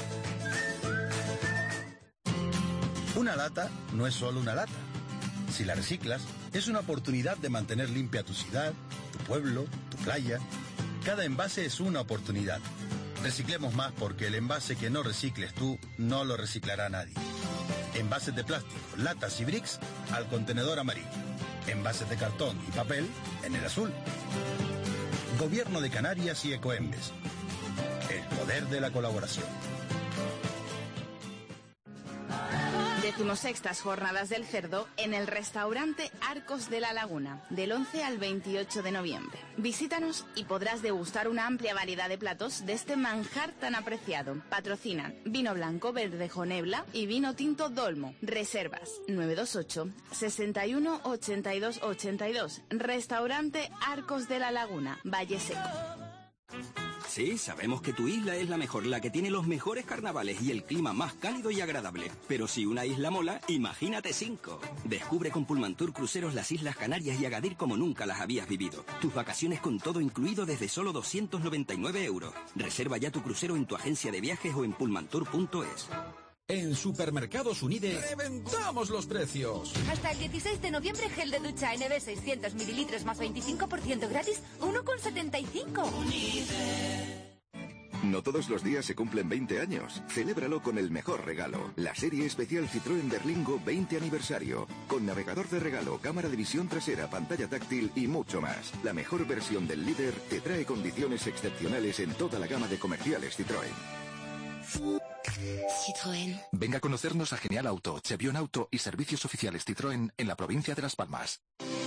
Una lata no es solo una lata. Si la reciclas, es una oportunidad de mantener limpia tu ciudad, tu pueblo, tu playa. Cada envase es una oportunidad. Reciclemos más porque el envase que no recicles tú, no lo reciclará nadie. Envases de plástico, latas y bricks al contenedor amarillo. Envases de cartón y papel en el azul. Gobierno de Canarias y Ecoembes. El poder de la colaboración. 16ª Jornadas del Cerdo en el restaurante Arcos de la Laguna, del 11 al 28 de noviembre. Visítanos y podrás degustar una amplia variedad de platos de este manjar tan apreciado. Patrocinan vino blanco Verdejo Nebla y vino tinto Dolmo. Reservas 928 61 82 82. Restaurante Arcos de la Laguna, Valle Seco. Sí, sabemos que tu isla es la mejor, la que tiene los mejores carnavales y el clima más cálido y agradable. Pero si una isla mola, imagínate 5. Descubre con Pullmantur Cruceros las Islas Canarias y Agadir como nunca las habías vivido. Tus vacaciones con todo incluido desde solo 299 €. Reserva ya tu crucero en tu agencia de viajes o en pullmantur.es. En Supermercados Unide ¡reventamos los precios! Hasta el 16 de noviembre gel de ducha NB 600 mililitros más 25% gratis, 1,75. No todos los días se cumplen 20 años. Celébralo con el mejor regalo. La serie especial Citroën Berlingo 20 aniversario. Con navegador de regalo, cámara de visión trasera, pantalla táctil y mucho más. La mejor versión del líder te trae condiciones excepcionales en toda la gama de comerciales Citroën. Citroën. Venga a conocernos a Genial Auto, Chevión Auto y servicios oficiales Citroën en la provincia de Las Palmas.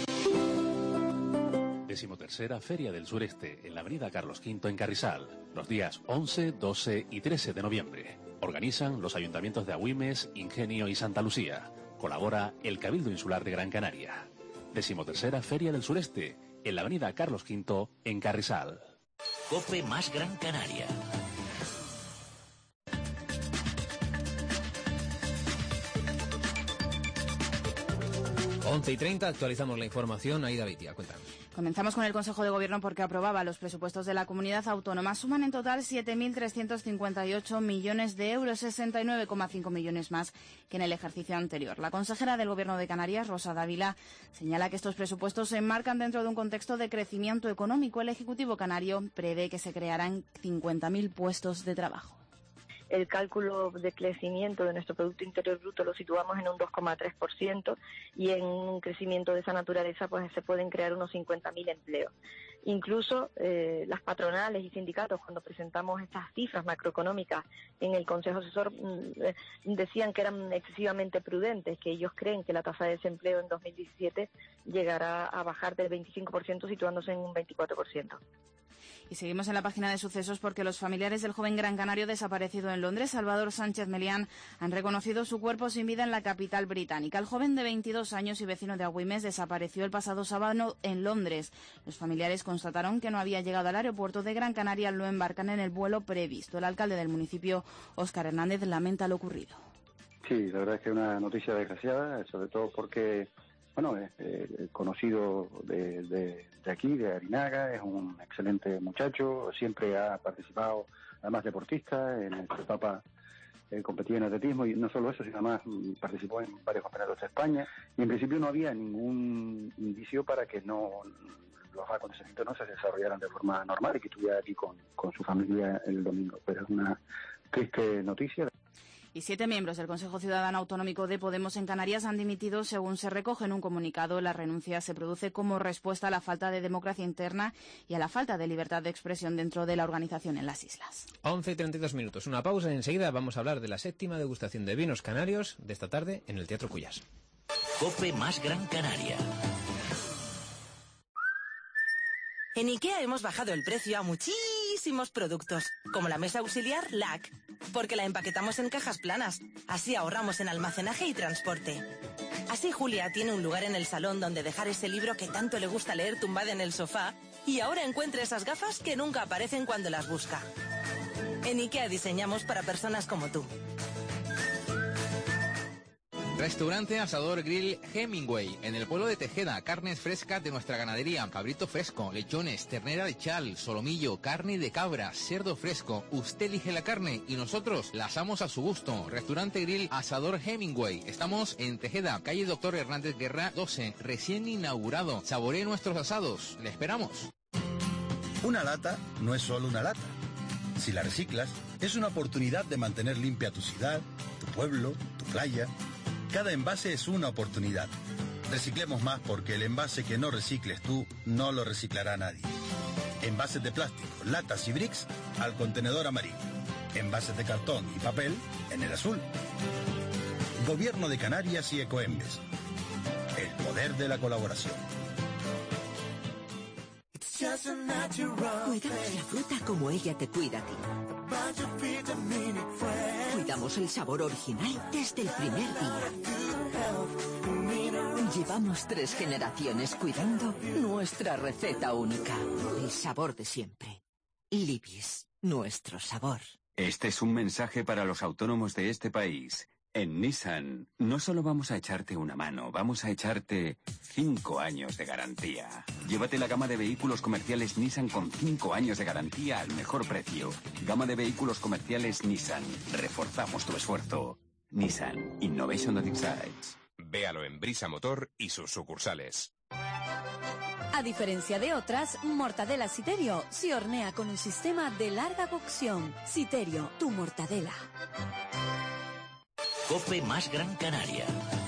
13ª Feria del Sureste en la avenida Carlos V en Carrizal, los días 11, 12 y 13 de noviembre. Organizan los ayuntamientos de Agüimes, Ingenio y Santa Lucía. Colabora el Cabildo Insular de Gran Canaria. 13ª Feria del Sureste en la avenida Carlos V en Carrizal. COPE más Gran Canaria. 11:30, actualizamos la información. Aida Vitia, cuéntanos. Comenzamos con el Consejo de Gobierno porque aprobaba los presupuestos de la comunidad autónoma. Suman en total 7.358 millones de euros, 69,5 millones más que en el ejercicio anterior. La consejera del Gobierno de Canarias, Rosa Dávila, señala que estos presupuestos se enmarcan dentro de un contexto de crecimiento económico. El Ejecutivo canario prevé que se crearán 50.000 puestos de trabajo. El cálculo de crecimiento de nuestro Producto Interior Bruto lo situamos en un 2,3% y en un crecimiento de esa naturaleza pues se pueden crear unos 50.000 empleos. Incluso las patronales y sindicatos, cuando presentamos estas cifras macroeconómicas en el Consejo Asesor, decían que eran excesivamente prudentes, que ellos creen que la tasa de desempleo en 2017 llegará a bajar del 25%, situándose en un 24%. Y seguimos en la página de sucesos porque los familiares del joven gran canario desaparecido en Londres, Salvador Sánchez Melián, han reconocido su cuerpo sin vida en la capital británica. El joven de 22 años y vecino de Agüimes desapareció el pasado sábado en Londres. Los familiares constataron que no había llegado al aeropuerto de Gran Canaria al no embarcar en el vuelo previsto. El alcalde del municipio, Óscar Hernández, lamenta lo ocurrido. Sí, la verdad es que es una noticia desgraciada, sobre todo porque es conocido de aquí, de Arinaga, es un excelente muchacho, siempre ha participado, además deportista, su papá competía en atletismo y no solo eso, sino además participó en varios campeonatos de España y en principio no había ningún indicio para que los acontecimientos no se desarrollaran de forma normal y que estuviera aquí con su familia el domingo, pero es una triste noticia. Y 7 miembros del Consejo Ciudadano Autonómico de Podemos en Canarias han dimitido, según se recoge en un comunicado. La renuncia se produce como respuesta a la falta de democracia interna y a la falta de libertad de expresión dentro de la organización en las islas. 11:32 minutos. Una pausa y enseguida vamos a hablar de la 7ª degustación de vinos canarios de esta tarde en el Teatro Cuyás. COPE más Gran Canaria. En IKEA hemos bajado el precio a muchísimos productos, como la mesa auxiliar LAC, porque la empaquetamos en cajas planas. Así ahorramos en almacenaje y transporte. Así Julia tiene un lugar en el salón donde dejar ese libro que tanto le gusta leer tumbada en el sofá y ahora encuentra esas gafas que nunca aparecen cuando las busca. En IKEA diseñamos para personas como tú. Restaurante Asador Grill Hemingway, en el pueblo de Tejeda, carnes frescas de nuestra ganadería, cabrito fresco, lechones, ternera de chal, solomillo, carne de cabra, cerdo fresco. Usted elige la carne y nosotros la asamos a su gusto. Restaurante Grill Asador Hemingway. Estamos en Tejeda, calle Doctor Hernández Guerra 12, recién inaugurado. Saboree nuestros asados. Le esperamos. Una lata no es solo una lata. Si la reciclas, es una oportunidad de mantener limpia tu ciudad, tu pueblo, tu playa. Cada envase es una oportunidad. Reciclemos más porque el envase que no recicles tú, no lo reciclará nadie. Envases de plástico, latas y bricks al contenedor amarillo. Envases de cartón y papel en el azul. Gobierno de Canarias y Ecoembes. El poder de la colaboración. Cuidamos la fruta como ella te cuida a ti. Cuidamos el sabor original desde el primer día. Llevamos 3 generaciones cuidando nuestra receta única. El sabor de siempre. Libis, nuestro sabor. Este es un mensaje para los autónomos de este país. En Nissan, no solo vamos a echarte una mano, vamos a echarte 5 años de garantía. Llévate la gama de vehículos comerciales Nissan con 5 años de garantía al mejor precio. Gama de vehículos comerciales Nissan. Reforzamos tu esfuerzo. Nissan Innovation that excites. Véalo en Brisa Motor y sus sucursales. A diferencia de otras, Mortadela Siterio se hornea con un sistema de larga cocción. Siterio, tu mortadela. COPE más Gran Canaria.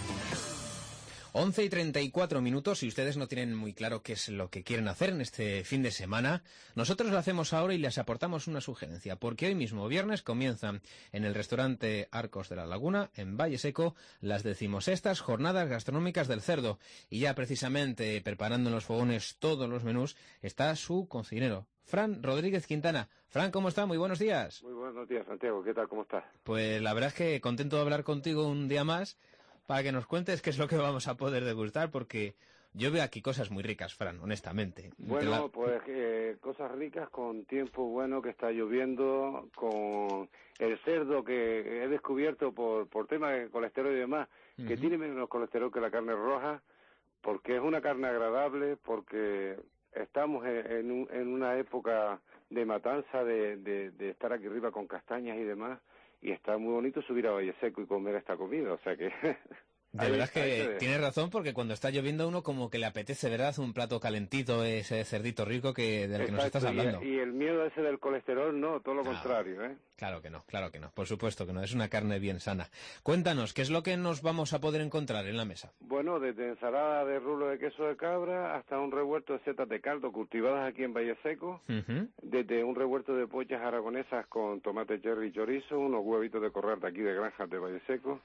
11:34 y ustedes no tienen muy claro qué es lo que quieren hacer en este fin de semana. Nosotros lo hacemos ahora y les aportamos una sugerencia, porque hoy mismo, viernes, comienzan en el restaurante Arcos de la Laguna, en Valle Seco, las 16ª Jornadas Gastronómicas del Cerdo. Y ya precisamente preparando en los fogones todos los menús está su cocinero, Fran Rodríguez Quintana. Fran, ¿cómo está? Muy buenos días. Muy buenos días, Santiago. ¿Qué tal? ¿Cómo estás? Pues la verdad es que contento de hablar contigo un día más para que nos cuentes qué es lo que vamos a poder degustar, porque yo veo aquí cosas muy ricas, Fran, honestamente. Bueno, pues cosas ricas con tiempo bueno, que está lloviendo, con el cerdo que he descubierto por tema de colesterol y demás, que tiene menos colesterol que la carne roja, porque es una carne agradable, porque estamos en una época de matanza, de estar aquí arriba con castañas y demás, y está muy bonito subir a Valle Seco y comer esta comida, o sea que... De verdad es que tienes razón, porque cuando está lloviendo uno como que le apetece, ¿verdad? Un plato calentito, ese cerdito rico del que nos estás hablando. Y el miedo ese del colesterol, no, todo lo contrario, ¿eh? Claro que no, por supuesto que no, es una carne bien sana. Cuéntanos, ¿qué es lo que nos vamos a poder encontrar en la mesa? Bueno, desde ensalada de rulo de queso de cabra hasta un revuelto de setas de caldo cultivadas aquí en Valle Seco, desde un revuelto de pochas aragonesas con tomate cherry y chorizo, unos huevitos de corral de aquí de granjas de Valle Seco,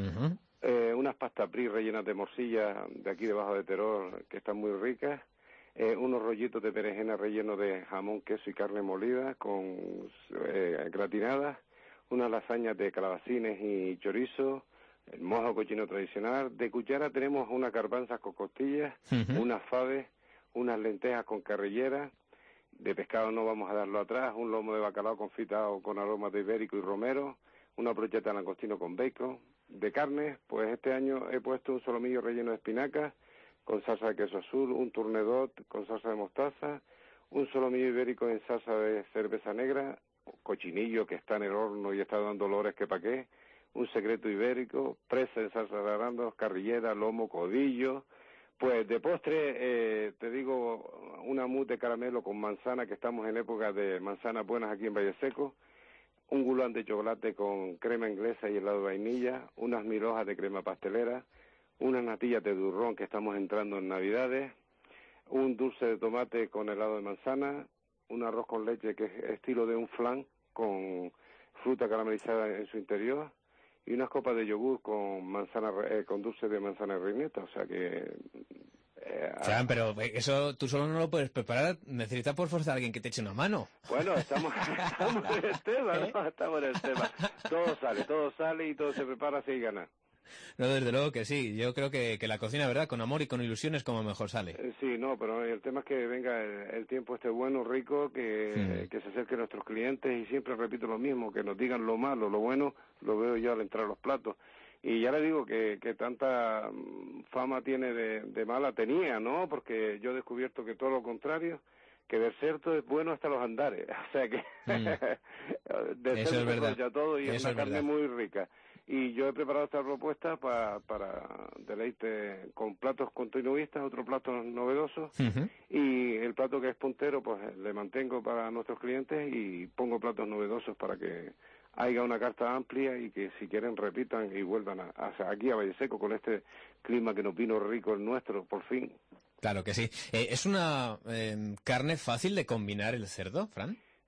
unas pasta pri rellenas de morcilla de aquí debajo de Teror, que están muy ricas, unos rollitos de berenjena rellenos de jamón, queso y carne molida con gratinadas, unas lasañas de calabacines y chorizo, el mojo cochino tradicional. De cuchara tenemos unas garbanzas con costillas, unas faves, unas lentejas con carrillera. De pescado no vamos a darlo atrás, un lomo de bacalao confitado con aromas de ibérico y romero, una brocheta de langostino con bacon. De carne, pues este año he puesto un solomillo relleno de espinacas con salsa de queso azul, un tournedos con salsa de mostaza, un solomillo ibérico en salsa de cerveza negra, cochinillo que está en el horno y está dando olores que pa' qué, un secreto ibérico, presa en salsa de arándanos, carrillera, lomo, codillo. Pues de postre, te digo, una mousse de caramelo con manzana, que estamos en época de manzanas buenas aquí en Valle Seco, un goulán de chocolate con crema inglesa y helado de vainilla, unas mil hojas de crema pastelera, unas natillas de turrón, que estamos entrando en Navidades, un dulce de tomate con helado de manzana, un arroz con leche que es estilo de un flan con fruta caramelizada en su interior, y unas copas de yogur con con dulce de manzana y reineta, o sea que... Fran, pero eso tú solo no lo puedes preparar, necesitas por fuerza a alguien que te eche una mano. Bueno, estamos en el tema, ¿no? Estamos en el tema. Todo sale y todo se prepara así y gana. No, desde luego que sí. Yo creo que la cocina, ¿verdad? Con amor y con ilusión es como mejor sale. Sí, no, pero el tema es que venga el tiempo este bueno, rico, que se acerque a nuestros clientes, y siempre repito lo mismo, que nos digan lo malo, lo bueno, lo veo yo al entrar a los platos. Y ya le digo que tanta fama tiene de mala, tenía, ¿no? Porque yo he descubierto que todo lo contrario, que del cerdo es bueno hasta los andares. O sea que del eso cerdo es verdad. Ya todo, y eso es una es carne verdad. muy rica. Y yo he preparado esta propuesta para deleite con platos continuistas, otros platos novedosos, y el plato que es puntero, pues le mantengo para nuestros clientes y pongo platos novedosos para que haya una carta amplia y que si quieren repitan y vuelvan aquí a Valle Seco con este clima que nos vino rico el nuestro, por fin. Claro que sí. ¿Es una carne fácil de combinar el cerdo, Fran?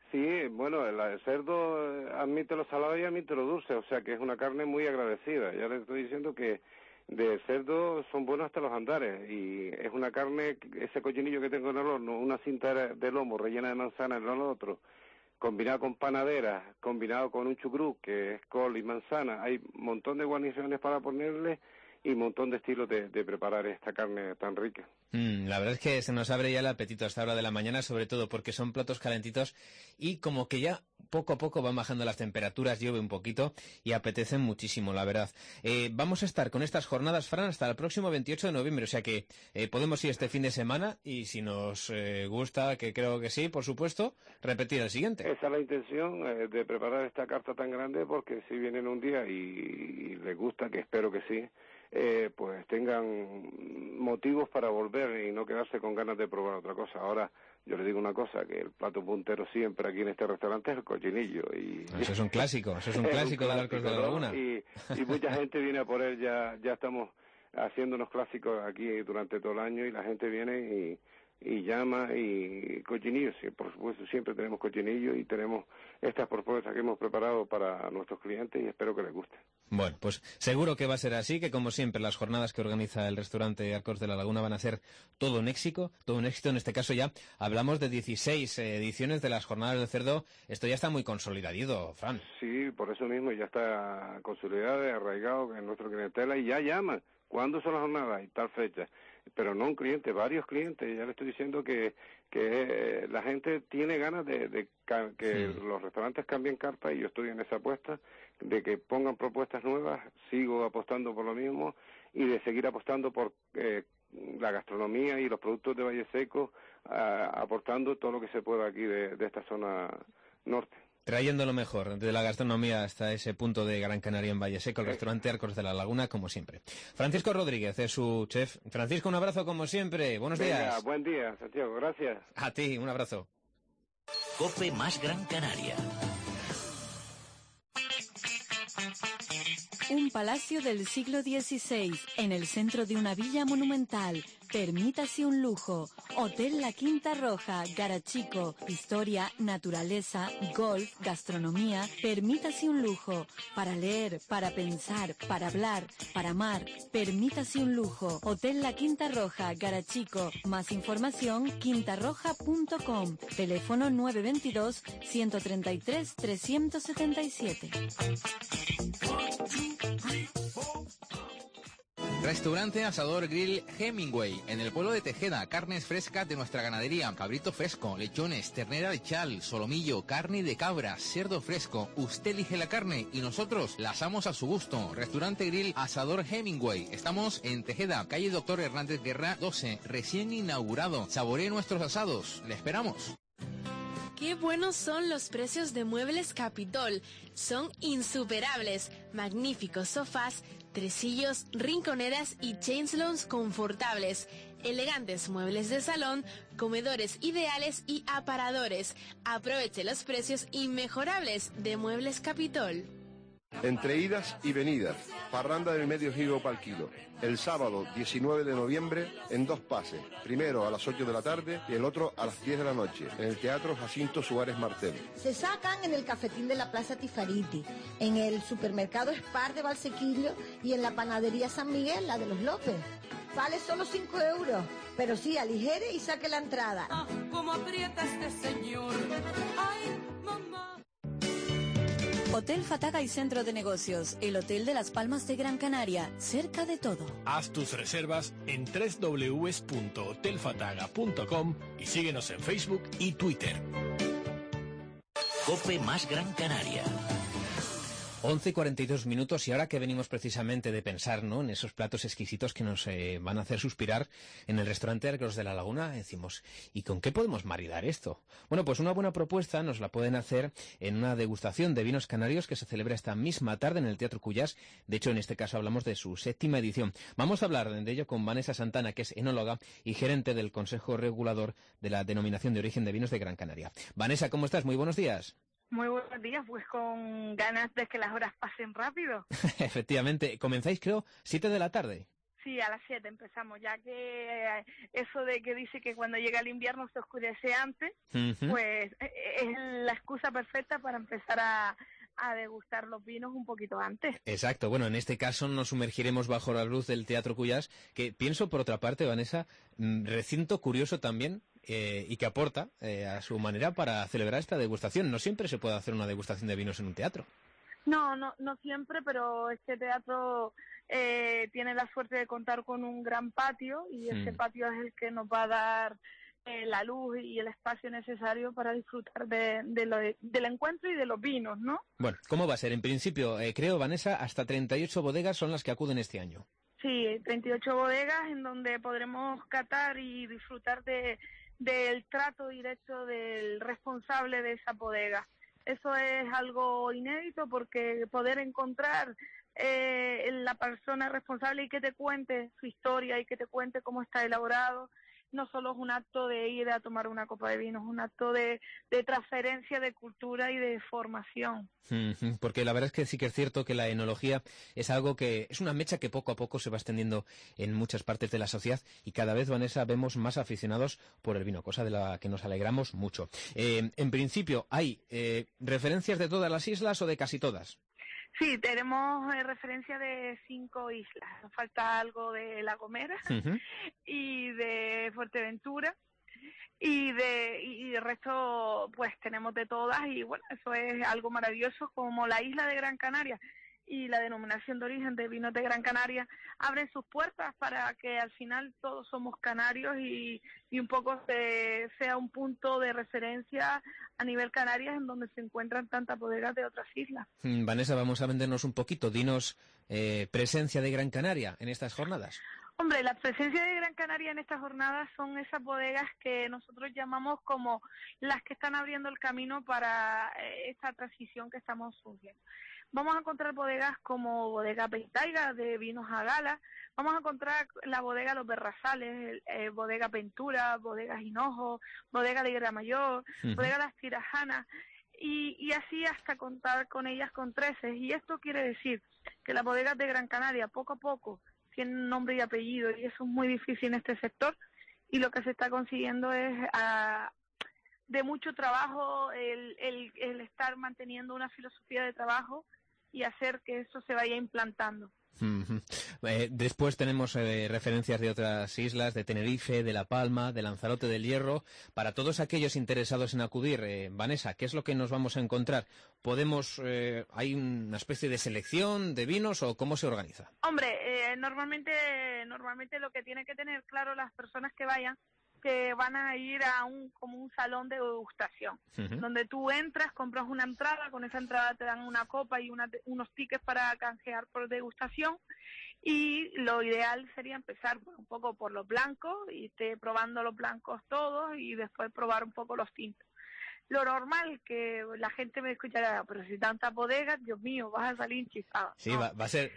Sí, bueno, el cerdo admite lo salado y admite lo dulce, o sea que es una carne muy agradecida. Ya les estoy diciendo que de cerdo son buenos hasta los andares, y es una carne, ese cochinillo que tengo en el horno, una cinta de lomo rellena de manzana en lo otro, combinado con panadera, combinado con un chucrú, que es col y manzana. Hay un montón de guarniciones para ponerle y un montón de estilos de preparar esta carne tan rica. La verdad es que se nos abre ya el apetito a esta hora de la mañana, sobre todo porque son platos calentitos y como que ya poco a poco van bajando las temperaturas, llueve un poquito y apetecen muchísimo, la verdad. Vamos a estar con estas jornadas, Fran, hasta el próximo 28 de noviembre, o sea que podemos ir este fin de semana y si nos gusta, que creo que sí, por supuesto, repetir el siguiente. Esa es la intención de preparar esta carta tan grande, porque si vienen un día y les gusta, que espero que sí, pues tengan motivos para volver y no quedarse con ganas de probar otra cosa. Ahora, yo les digo una cosa, que el plato puntero siempre aquí en este restaurante es el cochinillo. Eso es un clásico, de Arcos de la Laguna. Y mucha gente viene a por él, ya estamos haciendo unos clásicos aquí durante todo el año y la gente viene y llama, y cochinillo, sí, por supuesto, siempre tenemos cochinillo y tenemos estas propuestas que hemos preparado para nuestros clientes y espero que les guste. Bueno, pues seguro que va a ser así, que como siempre las jornadas que organiza el restaurante Arcos de la Laguna van a ser todo un éxito. En este caso ya hablamos de 16 ediciones de las jornadas del cerdo. Esto ya está muy consolidado, Fran. Sí, por eso mismo ya está consolidado y arraigado en nuestra clientela y ya llaman. ¿Cuándo son las jornadas? Y tal fecha. Pero no un cliente, varios clientes. Ya le estoy diciendo que la gente tiene ganas de que los restaurantes cambien carpa, y yo estoy en esa apuesta, de que pongan propuestas nuevas. Sigo apostando por lo mismo y de seguir apostando por la gastronomía y los productos de Valle Seco, aportando todo lo que se pueda aquí de esta zona norte. Trayendo lo mejor de la gastronomía hasta ese punto de Gran Canaria en Valle Seco, el restaurante Arcos de la Laguna, como siempre. Francisco Rodríguez es su chef. Francisco, un abrazo como siempre. Buenos días. Buen día, Santiago. Gracias. A ti, un abrazo. COPE más Gran Canaria. Un palacio del siglo XVI, en el centro de una villa monumental. Permítase un lujo. Hotel La Quinta Roja, Garachico. Historia, naturaleza, golf, gastronomía. Permítase un lujo. Para leer, para pensar, para hablar, para amar. Permítase un lujo. Hotel La Quinta Roja, Garachico. Más información, quintarroja.com. Teléfono 922-133-377. Restaurante Asador Grill Hemingway, en el pueblo de Tejeda. Carnes frescas de nuestra ganadería, cabrito fresco, lechones, ternera de chal, solomillo, carne de cabra, cerdo fresco. Usted elige la carne y nosotros la asamos a su gusto. Restaurante Grill Asador Hemingway. Estamos en Tejeda, calle Doctor Hernández Guerra 12, recién inaugurado. Saboree nuestros asados. Le esperamos. ¡Qué buenos son los precios de Muebles Capitol! Son insuperables. Magníficos sofás, tresillos, rinconeras y chainslons confortables. Elegantes muebles de salón, comedores ideales y aparadores. Aproveche los precios inmejorables de Muebles Capitol. Entre idas y venidas, parranda del medio gigo pal kilo. El sábado 19 de noviembre en dos pases. Primero a las 8 de la tarde y el otro a las 10 de la noche, en el Teatro Jacinto Suárez Martel. Se sacan en el cafetín de la Plaza Tifariti, en el supermercado Spar de Valsequillo y en la panadería San Miguel, la de los López. Vale solo 5 euros, pero sí, aligere y saque la entrada. Ah, cómo aprieta este señor. Ay, mamá. Hotel Fataga y Centro de Negocios, el Hotel de las Palmas de Gran Canaria, cerca de todo. Haz tus reservas en www.hotelfataga.com y síguenos en Facebook y Twitter. COPE más Gran Canaria. 11:42 y ahora que venimos precisamente de pensar, ¿no?, en esos platos exquisitos que nos van a hacer suspirar en el restaurante Arcos de la Laguna, decimos, ¿y con qué podemos maridar esto? Bueno, pues una buena propuesta nos la pueden hacer en una degustación de vinos canarios que se celebra esta misma tarde en el Teatro Cuyás. De hecho, en este caso hablamos de su 7ª edición. Vamos a hablar de ello con Vanessa Santana, que es enóloga y gerente del Consejo Regulador de la Denominación de Origen de Vinos de Gran Canaria. Vanessa, ¿cómo estás? Muy buenos días. Muy buenos días, pues con ganas de que las horas pasen rápido. Efectivamente, comenzáis creo 7 de la tarde. Sí, a las 7 empezamos, ya que eso de que dice que cuando llega el invierno se oscurece antes, pues es la excusa perfecta para empezar a degustar los vinos un poquito antes. Exacto, bueno, en este caso nos sumergiremos bajo la luz del Teatro Cuyàs, que pienso, por otra parte, Vanessa, recinto curioso también, y que aporta a su manera para celebrar esta degustación. No siempre se puede hacer una degustación de vinos en un teatro. No siempre, pero este teatro tiene la suerte de contar con un gran patio y ese patio es el que nos va a dar la luz y el espacio necesario para disfrutar del encuentro y de los vinos, ¿no? Bueno, ¿cómo va a ser? En principio, creo, Vanessa, hasta 38 bodegas son las que acuden este año. Sí, 38 bodegas en donde podremos catar y disfrutar del trato directo del responsable de esa bodega. Eso es algo inédito porque poder encontrar la persona responsable y que te cuente su historia y que te cuente cómo está elaborado, no solo es un acto de ir a tomar una copa de vino, es un acto de transferencia de cultura y de formación. Porque la verdad es que sí que es cierto que la enología es algo que es una mecha que poco a poco se va extendiendo en muchas partes de la sociedad y cada vez, Vanessa, vemos más aficionados por el vino, cosa de la que nos alegramos mucho. En principio, ¿hay referencias de todas las islas o de casi todas? Sí, tenemos referencia de 5 islas. Nos falta algo de La Gomera y de Fuerteventura y de resto pues tenemos de todas y bueno, eso es algo maravilloso, como la isla de Gran Canaria y la denominación de origen de vinos de Gran Canaria abren sus puertas para que al final todos somos canarios y un poco sea un punto de referencia a nivel Canarias en donde se encuentran tantas bodegas de otras islas. Vanessa, vamos a vendernos un poquito. Dinos presencia de Gran Canaria en estas jornadas. Hombre, la presencia de Gran Canaria en estas jornadas son esas bodegas que nosotros llamamos como las que están abriendo el camino para esta transición que estamos surgiendo. Vamos a encontrar bodegas como Bodega Pentaiga, de vinos a gala. Vamos a encontrar la bodega Los Berrazales, bodega Ventura, bodega Hinojo, bodega de Gramayor, bodega Las Tirajanas, y así hasta contar con ellas con 13. Y esto quiere decir que las bodegas de Gran Canaria, poco a poco, tienen nombre y apellido, y eso es muy difícil en este sector. Y lo que se está consiguiendo es de mucho trabajo el estar manteniendo una filosofía de trabajo y hacer que eso se vaya implantando. Después tenemos referencias de otras islas, de Tenerife, de La Palma, de Lanzarote del Hierro. Para todos aquellos interesados en acudir, Vanessa, ¿qué es lo que nos vamos a encontrar? ¿Hay una especie de selección de vinos o cómo se organiza? Hombre, normalmente lo que tienen que tener claro las personas que vayan, que van a ir a como un salón de degustación, donde tú entras, compras una entrada, con esa entrada te dan una copa y unos tickets para canjear por degustación, y lo ideal sería empezar un poco por los blancos, y probando los blancos todos, y después probar un poco los tintos. Lo normal, que la gente me escuchará, pero si tantas bodegas, Dios mío, vas a salir enchifado. Sí, no. va a ser...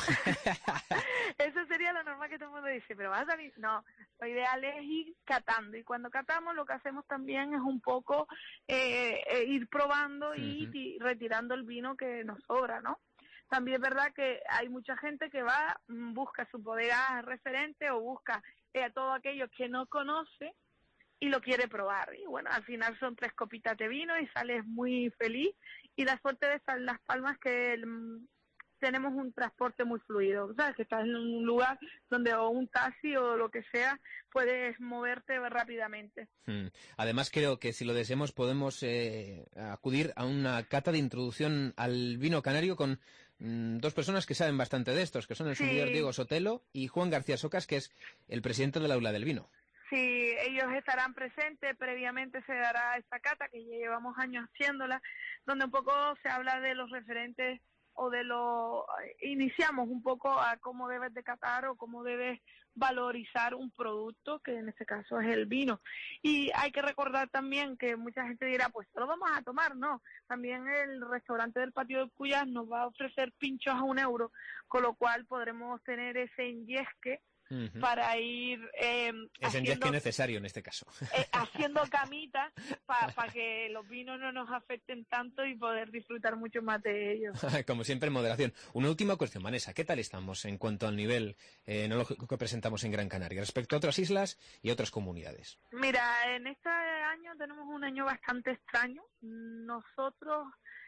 Eso sería lo normal que todo el mundo dice, pero vas a salir... No, lo ideal es ir catando, y cuando catamos lo que hacemos también es un poco ir probando y retirando el vino que nos sobra, ¿no? También es verdad que hay mucha gente que busca su bodega referente o busca todo aquello que no conoce y lo quiere probar. Y bueno, al final son 3 copitas de vino y sales muy feliz. Y la suerte de estar en Las Palmas que tenemos un transporte muy fluido, ¿sabes? Que estás en un lugar donde o un taxi o lo que sea, puedes moverte rápidamente. Además, creo que si lo deseamos podemos acudir a una cata de introducción al vino canario con 2 personas que saben bastante de estos, que son el sommelier Diego Sotelo y Juan García Socas, que es el presidente del Aula del Vino. Sí, ellos estarán presentes. Previamente se dará esta cata, que ya llevamos años haciéndola, donde un poco se habla de los referentes iniciamos un poco a cómo debes de catar o cómo debes valorizar un producto, que en este caso es el vino. Y hay que recordar también que mucha gente dirá, pues lo vamos a tomar, no. También el restaurante del Patio del Cuyàs nos va a ofrecer pinchos a €1, con lo cual podremos tener ese enyesque para ir es en que es necesario en este caso. Haciendo camitas para que los vinos no nos afecten tanto y poder disfrutar mucho más de ellos. Como siempre, en moderación. Una última cuestión, Vanessa. ¿Qué tal estamos en cuanto al nivel enológico que presentamos en Gran Canaria respecto a otras islas y otras comunidades? Mira, en este año tenemos un año bastante extraño. Nosotros,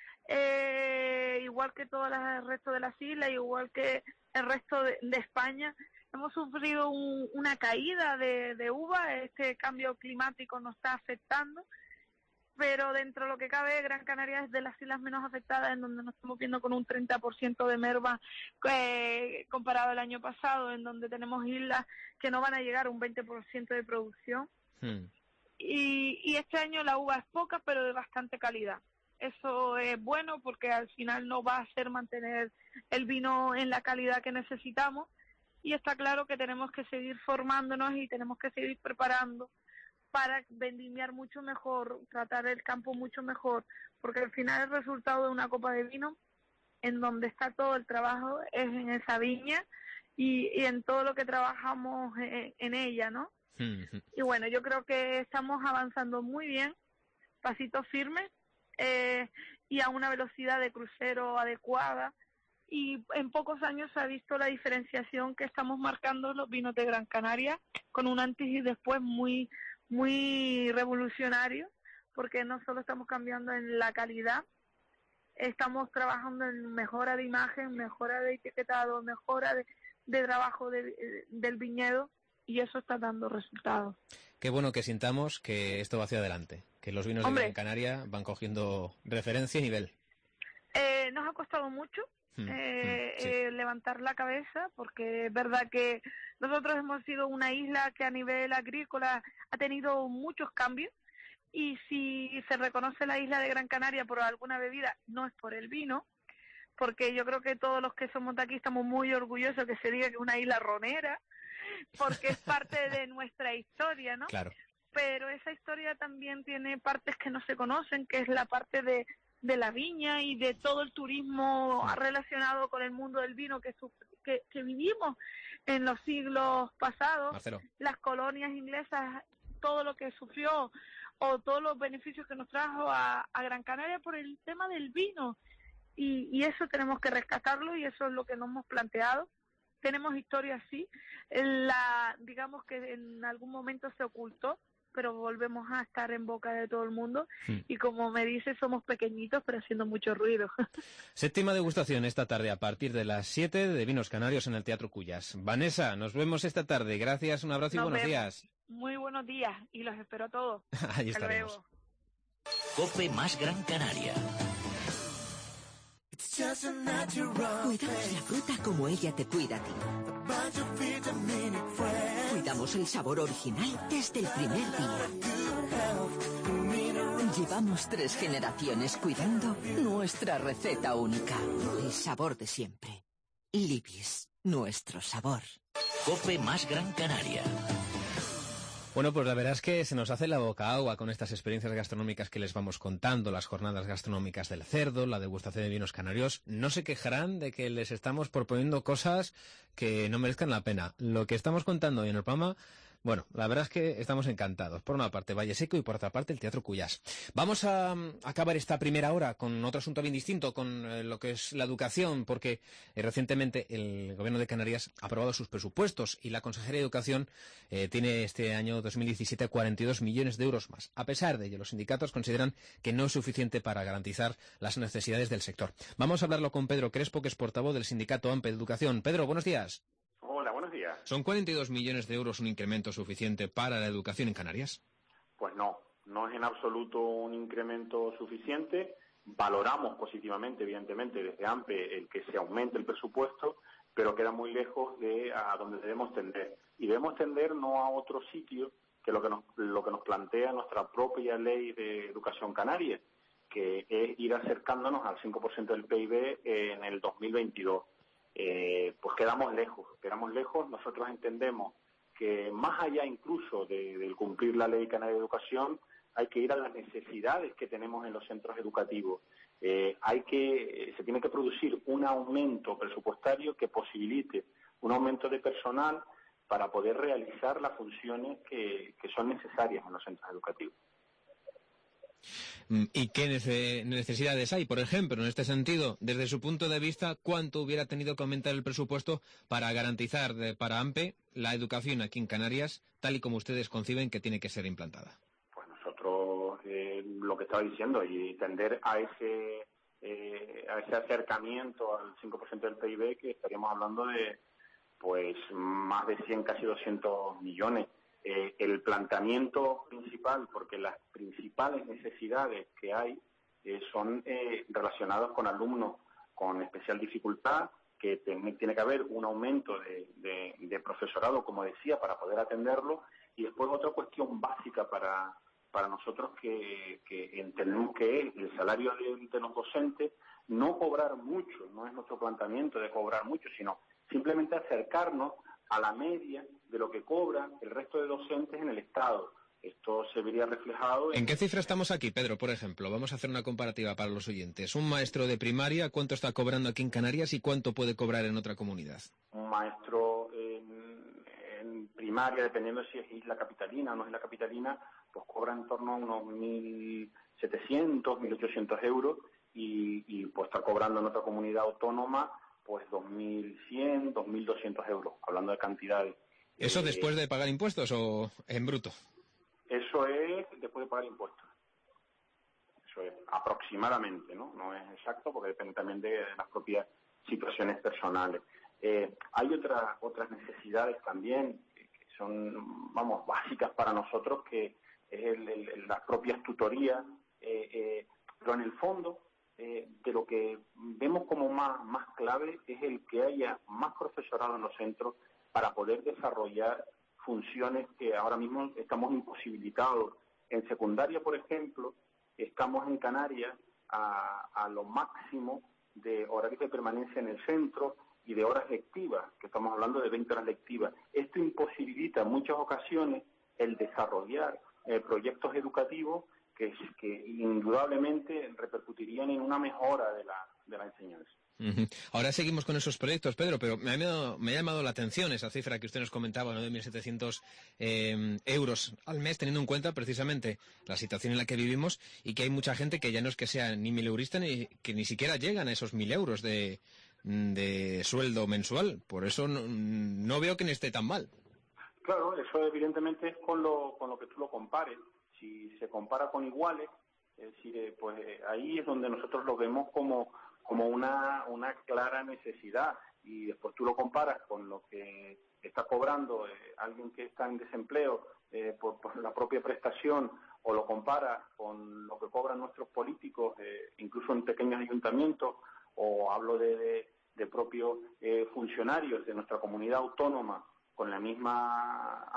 igual que todo el resto de las islas, igual que el resto de España, hemos sufrido una caída de uva. Este cambio climático nos está afectando, pero dentro de lo que cabe, Gran Canaria es de las islas menos afectadas, en donde nos estamos viendo con un 30% de merma comparado al año pasado, en donde tenemos islas que no van a llegar a un 20% de producción. Y este año la uva es poca, pero de bastante calidad. Eso es bueno porque al final nos va a hacer mantener el vino en la calidad que necesitamos, y está claro que tenemos que seguir formándonos y tenemos que seguir preparando para vendimiar mucho mejor, tratar el campo mucho mejor, porque al final el resultado de una copa de vino, en donde está todo el trabajo, es en esa viña y en todo lo que trabajamos en ella, ¿no? Y bueno, yo creo que estamos avanzando muy bien, pasitos firmes, y a una velocidad de crucero adecuada, y en pocos años se ha visto la diferenciación que estamos marcando los vinos de Gran Canaria, con un antes y después muy revolucionario, porque no solo estamos cambiando en la calidad, estamos trabajando en mejora de imagen, mejora de etiquetado, mejora de trabajo del viñedo, y eso está dando resultados. Qué bueno que sintamos que esto va hacia adelante, que los vinos de Gran Canaria van cogiendo referencia y nivel. Nos ha costado mucho levantar la cabeza, porque es verdad que nosotros hemos sido una isla que a nivel agrícola ha tenido muchos cambios, y si se reconoce la isla de Gran Canaria por alguna bebida, no es por el vino, porque yo creo que todos los que somos de aquí estamos muy orgullosos que se diga que es una isla ronera, porque es parte de nuestra historia, ¿no? Claro. Pero esa historia también tiene partes que no se conocen, que es la parte de la viña y de todo el turismo relacionado con el mundo del vino que vivimos en los siglos pasados. Marcelo. Las colonias inglesas, todo lo que sufrió o todos los beneficios que nos trajo a Gran Canaria por el tema del vino, y eso tenemos que rescatarlo, y eso es lo que nos hemos planteado. Tenemos historia, sí, digamos que en algún momento se ocultó, pero volvemos a estar en boca de todo el mundo, y como me dice, somos pequeñitos pero haciendo mucho ruido. Séptima degustación esta tarde a partir de las 7 de vinos canarios en el Teatro Cuyas. Vanessa, nos vemos esta tarde. Gracias, un abrazo y buenos días. Muy buenos días, y los espero a todos. Ahí Hasta estaremos. luego. COPE más Gran Canaria. Cuidamos la fruta como ella te cuida a ti. Cuidamos el sabor original desde el primer día. Llevamos 3 generaciones cuidando nuestra receta única. El sabor de siempre. Libis, nuestro sabor. COPE más Gran Canaria. Bueno, pues la verdad es que se nos hace la boca agua con estas experiencias gastronómicas que les vamos contando, las jornadas gastronómicas del cerdo, la degustación de vinos canarios. No se quejarán de que les estamos proponiendo cosas que no merezcan la pena. Lo que estamos contando hoy en el programa, bueno, la verdad es que estamos encantados. Por una parte Valle Seco y por otra parte el Teatro Cuyas. Vamos a acabar esta primera hora con otro asunto bien distinto, con lo que es la educación, porque recientemente el Gobierno de Canarias ha aprobado sus presupuestos y la Consejería de Educación tiene este año 2017 42 millones de euros más. A pesar de ello, los sindicatos consideran que no es suficiente para garantizar las necesidades del sector. Vamos a hablarlo con Pedro Crespo, que es portavoz del sindicato AMPE de Educación. Pedro, buenos días. Hola, buenos días. ¿Son 42 millones de euros un incremento suficiente para la educación en Canarias? Pues no es en absoluto un incremento suficiente. Valoramos positivamente, evidentemente, desde AMPE el que se aumente el presupuesto, pero queda muy lejos de a donde debemos tender. Y debemos tender no a otro sitio que lo que nos plantea nuestra propia ley de educación canaria, que es ir acercándonos al 5% del PIB en el 2022. Pues quedamos lejos. Nosotros entendemos que más allá incluso del cumplir la Ley Canaria de Educación, hay que ir a las necesidades que tenemos en los centros educativos. Se tiene que producir un aumento presupuestario que posibilite un aumento de personal para poder realizar las funciones que son necesarias en los centros educativos. ¿Y qué necesidades hay? Por ejemplo, en este sentido, desde su punto de vista, ¿cuánto hubiera tenido que aumentar el presupuesto para garantizar para AMPE la educación aquí en Canarias, tal y como ustedes conciben que tiene que ser implantada? Pues nosotros, lo que estaba diciendo, y tender a ese acercamiento al 5% del PIB, que estaríamos hablando de pues más de 100, casi 200 millones. El planteamiento principal, porque las principales necesidades que hay son relacionadas con alumnos con especial dificultad, que tiene que haber un aumento de profesorado, como decía, para poder atenderlo, y después otra cuestión básica para nosotros que entendemos que es el salario de los docentes, no cobrar mucho, no es nuestro planteamiento de cobrar mucho, sino simplemente acercarnos a la media de lo que cobra el resto de docentes en el Estado. Esto se vería reflejado ¿En qué cifra estamos aquí, Pedro? Por ejemplo, vamos a hacer una comparativa para los oyentes. Un maestro de primaria, ¿cuánto está cobrando aquí en Canarias y cuánto puede cobrar en otra comunidad? Un maestro en primaria, dependiendo si es isla capitalina o no es isla capitalina, pues cobra en torno a unos 1.700, 1.800 euros y pues está cobrando en otra comunidad autónoma pues 2.100, 2.200 euros, hablando de cantidades. ¿Eso después de pagar impuestos o en bruto? Eso es después de pagar impuestos. Eso es aproximadamente, ¿no? No es exacto porque depende también de las propias situaciones personales. Hay otras necesidades también que son, básicas para nosotros, que es las propias tutorías, pero en el fondo de lo que vemos como más clave es el que haya más profesorado en los centros para poder desarrollar funciones que ahora mismo estamos imposibilitados. En secundaria, por ejemplo, estamos en Canarias a lo máximo de horarios de permanencia en el centro y de horas lectivas, que estamos hablando de 20 horas lectivas. Esto imposibilita en muchas ocasiones el desarrollar proyectos educativos que indudablemente repercutirían en una mejora de la enseñanza. Ahora seguimos con esos proyectos, Pedro, pero me ha llamado la atención esa cifra que usted nos comentaba, 9.700 euros al mes, teniendo en cuenta precisamente la situación en la que vivimos y que hay mucha gente que ya no es que sea ni mileurista ni que ni siquiera llegan a esos 1.000 euros de sueldo mensual. Por eso no veo que no esté tan mal. Claro, eso evidentemente es con lo que tú lo compares. Si se compara con iguales, es decir, pues ahí es donde nosotros lo vemos como una clara necesidad, y después tú lo comparas con lo que está cobrando alguien que está en desempleo por la propia prestación, o lo comparas con lo que cobran nuestros políticos, incluso en pequeños ayuntamientos, o hablo de propios funcionarios de nuestra comunidad autónoma con la misma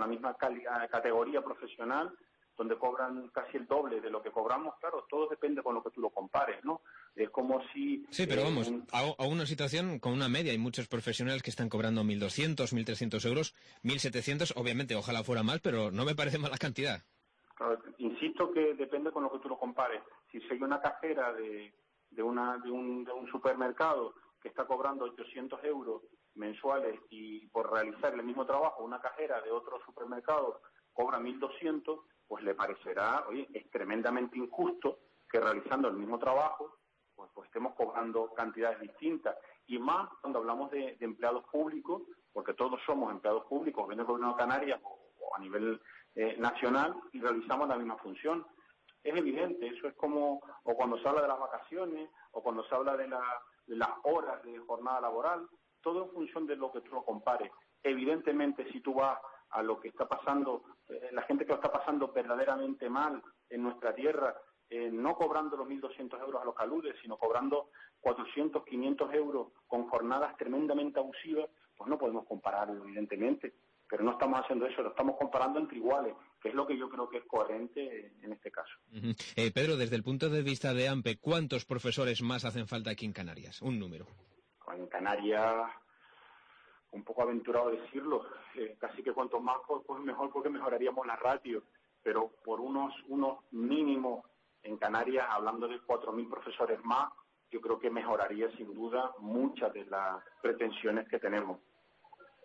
categoría profesional, donde cobran casi el doble de lo que cobramos. Claro, todo depende con lo que tú lo compares, ¿no? Es como si... Sí, pero vamos, a una situación con una media. Hay muchos profesionales que están cobrando 1.200, 1.300 euros, 1.700, obviamente, ojalá fuera más, pero no me parece mala cantidad. Claro, insisto que depende con lo que tú lo compares. Si soy una cajera de un supermercado que está cobrando 800 euros mensuales y por realizar el mismo trabajo una cajera de otro supermercado cobra 1.200, pues le parecerá, es tremendamente injusto que realizando el mismo trabajo pues estemos cobrando cantidades distintas. Y más cuando hablamos de empleados públicos, porque todos somos empleados públicos, viene el Gobierno de Canarias o a nivel nacional, y realizamos la misma función. Es evidente, eso es como, o cuando se habla de las vacaciones, o cuando se habla de las horas de jornada laboral, todo en función de lo que tú lo compares. Evidentemente, si tú vas a lo que está pasando, la gente que lo está pasando verdaderamente mal en nuestra tierra, no cobrando los 1.200 euros a los caludes, sino cobrando 400, 500 euros con jornadas tremendamente abusivas, pues no podemos compararlo, evidentemente. Pero no estamos haciendo eso, lo estamos comparando entre iguales, que es lo que yo creo que es coherente en este caso. Pedro, desde el punto de vista de AMPE, ¿cuántos profesores más hacen falta aquí en Canarias? Un número. En Canarias, un poco aventurado decirlo, casi que cuanto más, pues mejor, porque mejoraríamos la ratio, pero por unos mínimos en Canarias, hablando de 4.000 profesores más, yo creo que mejoraría sin duda muchas de las pretensiones que tenemos.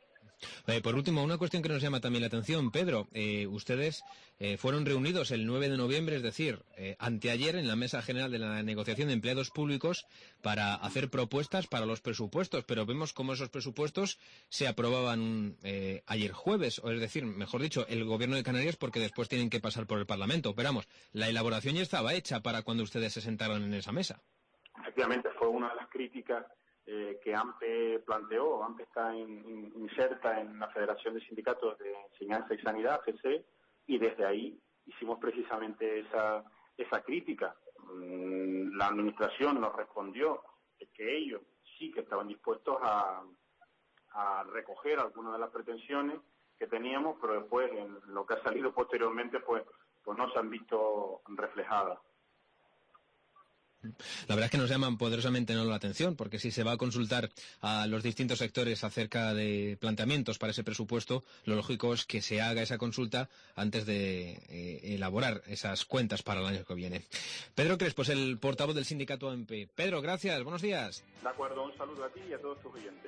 Por último, una cuestión que nos llama también la atención, Pedro. Ustedes fueron reunidos el 9 de noviembre, es decir, anteayer, en la Mesa General de la Negociación de Empleados Públicos para hacer propuestas para los presupuestos, pero vemos cómo esos presupuestos se aprobaban ayer jueves, o es decir, mejor dicho, el Gobierno de Canarias, porque después tienen que pasar por el Parlamento. Pero vamos, la elaboración ya estaba hecha para cuando ustedes se sentaron en esa mesa. Efectivamente, fue una de las críticas que AMPE planteó. AMPE está inserta en la Federación de Sindicatos de Enseñanza y Sanidad, FC, y desde ahí hicimos precisamente esa crítica. La Administración nos respondió que ellos sí que estaban dispuestos a recoger algunas de las pretensiones que teníamos, pero después, en lo que ha salido posteriormente, pues no se han visto reflejadas. La verdad es que nos llaman poderosamente la atención, porque si se va a consultar a los distintos sectores acerca de planteamientos para ese presupuesto, lo lógico es que se haga esa consulta antes de elaborar esas cuentas para el año que viene. Pedro Crespo es el portavoz del sindicato AMPE. Pedro, gracias, buenos días. De acuerdo, un saludo a ti y a todos tus oyentes.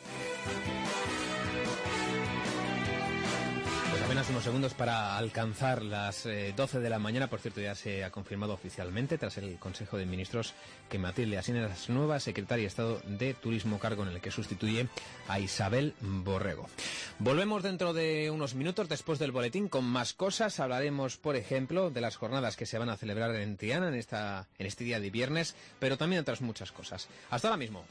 Pues apenas unos segundos para alcanzar las 12 de la mañana. Por cierto, ya se ha confirmado oficialmente, tras el Consejo de Ministros, que Matilde Asina es nueva secretaria de Estado de Turismo, cargo en el que sustituye a Isabel Borrego. Volvemos dentro de unos minutos, después del boletín, con más cosas. Hablaremos, por ejemplo, de las jornadas que se van a celebrar en Triana en este día de viernes, pero también de otras muchas cosas. Hasta ahora mismo.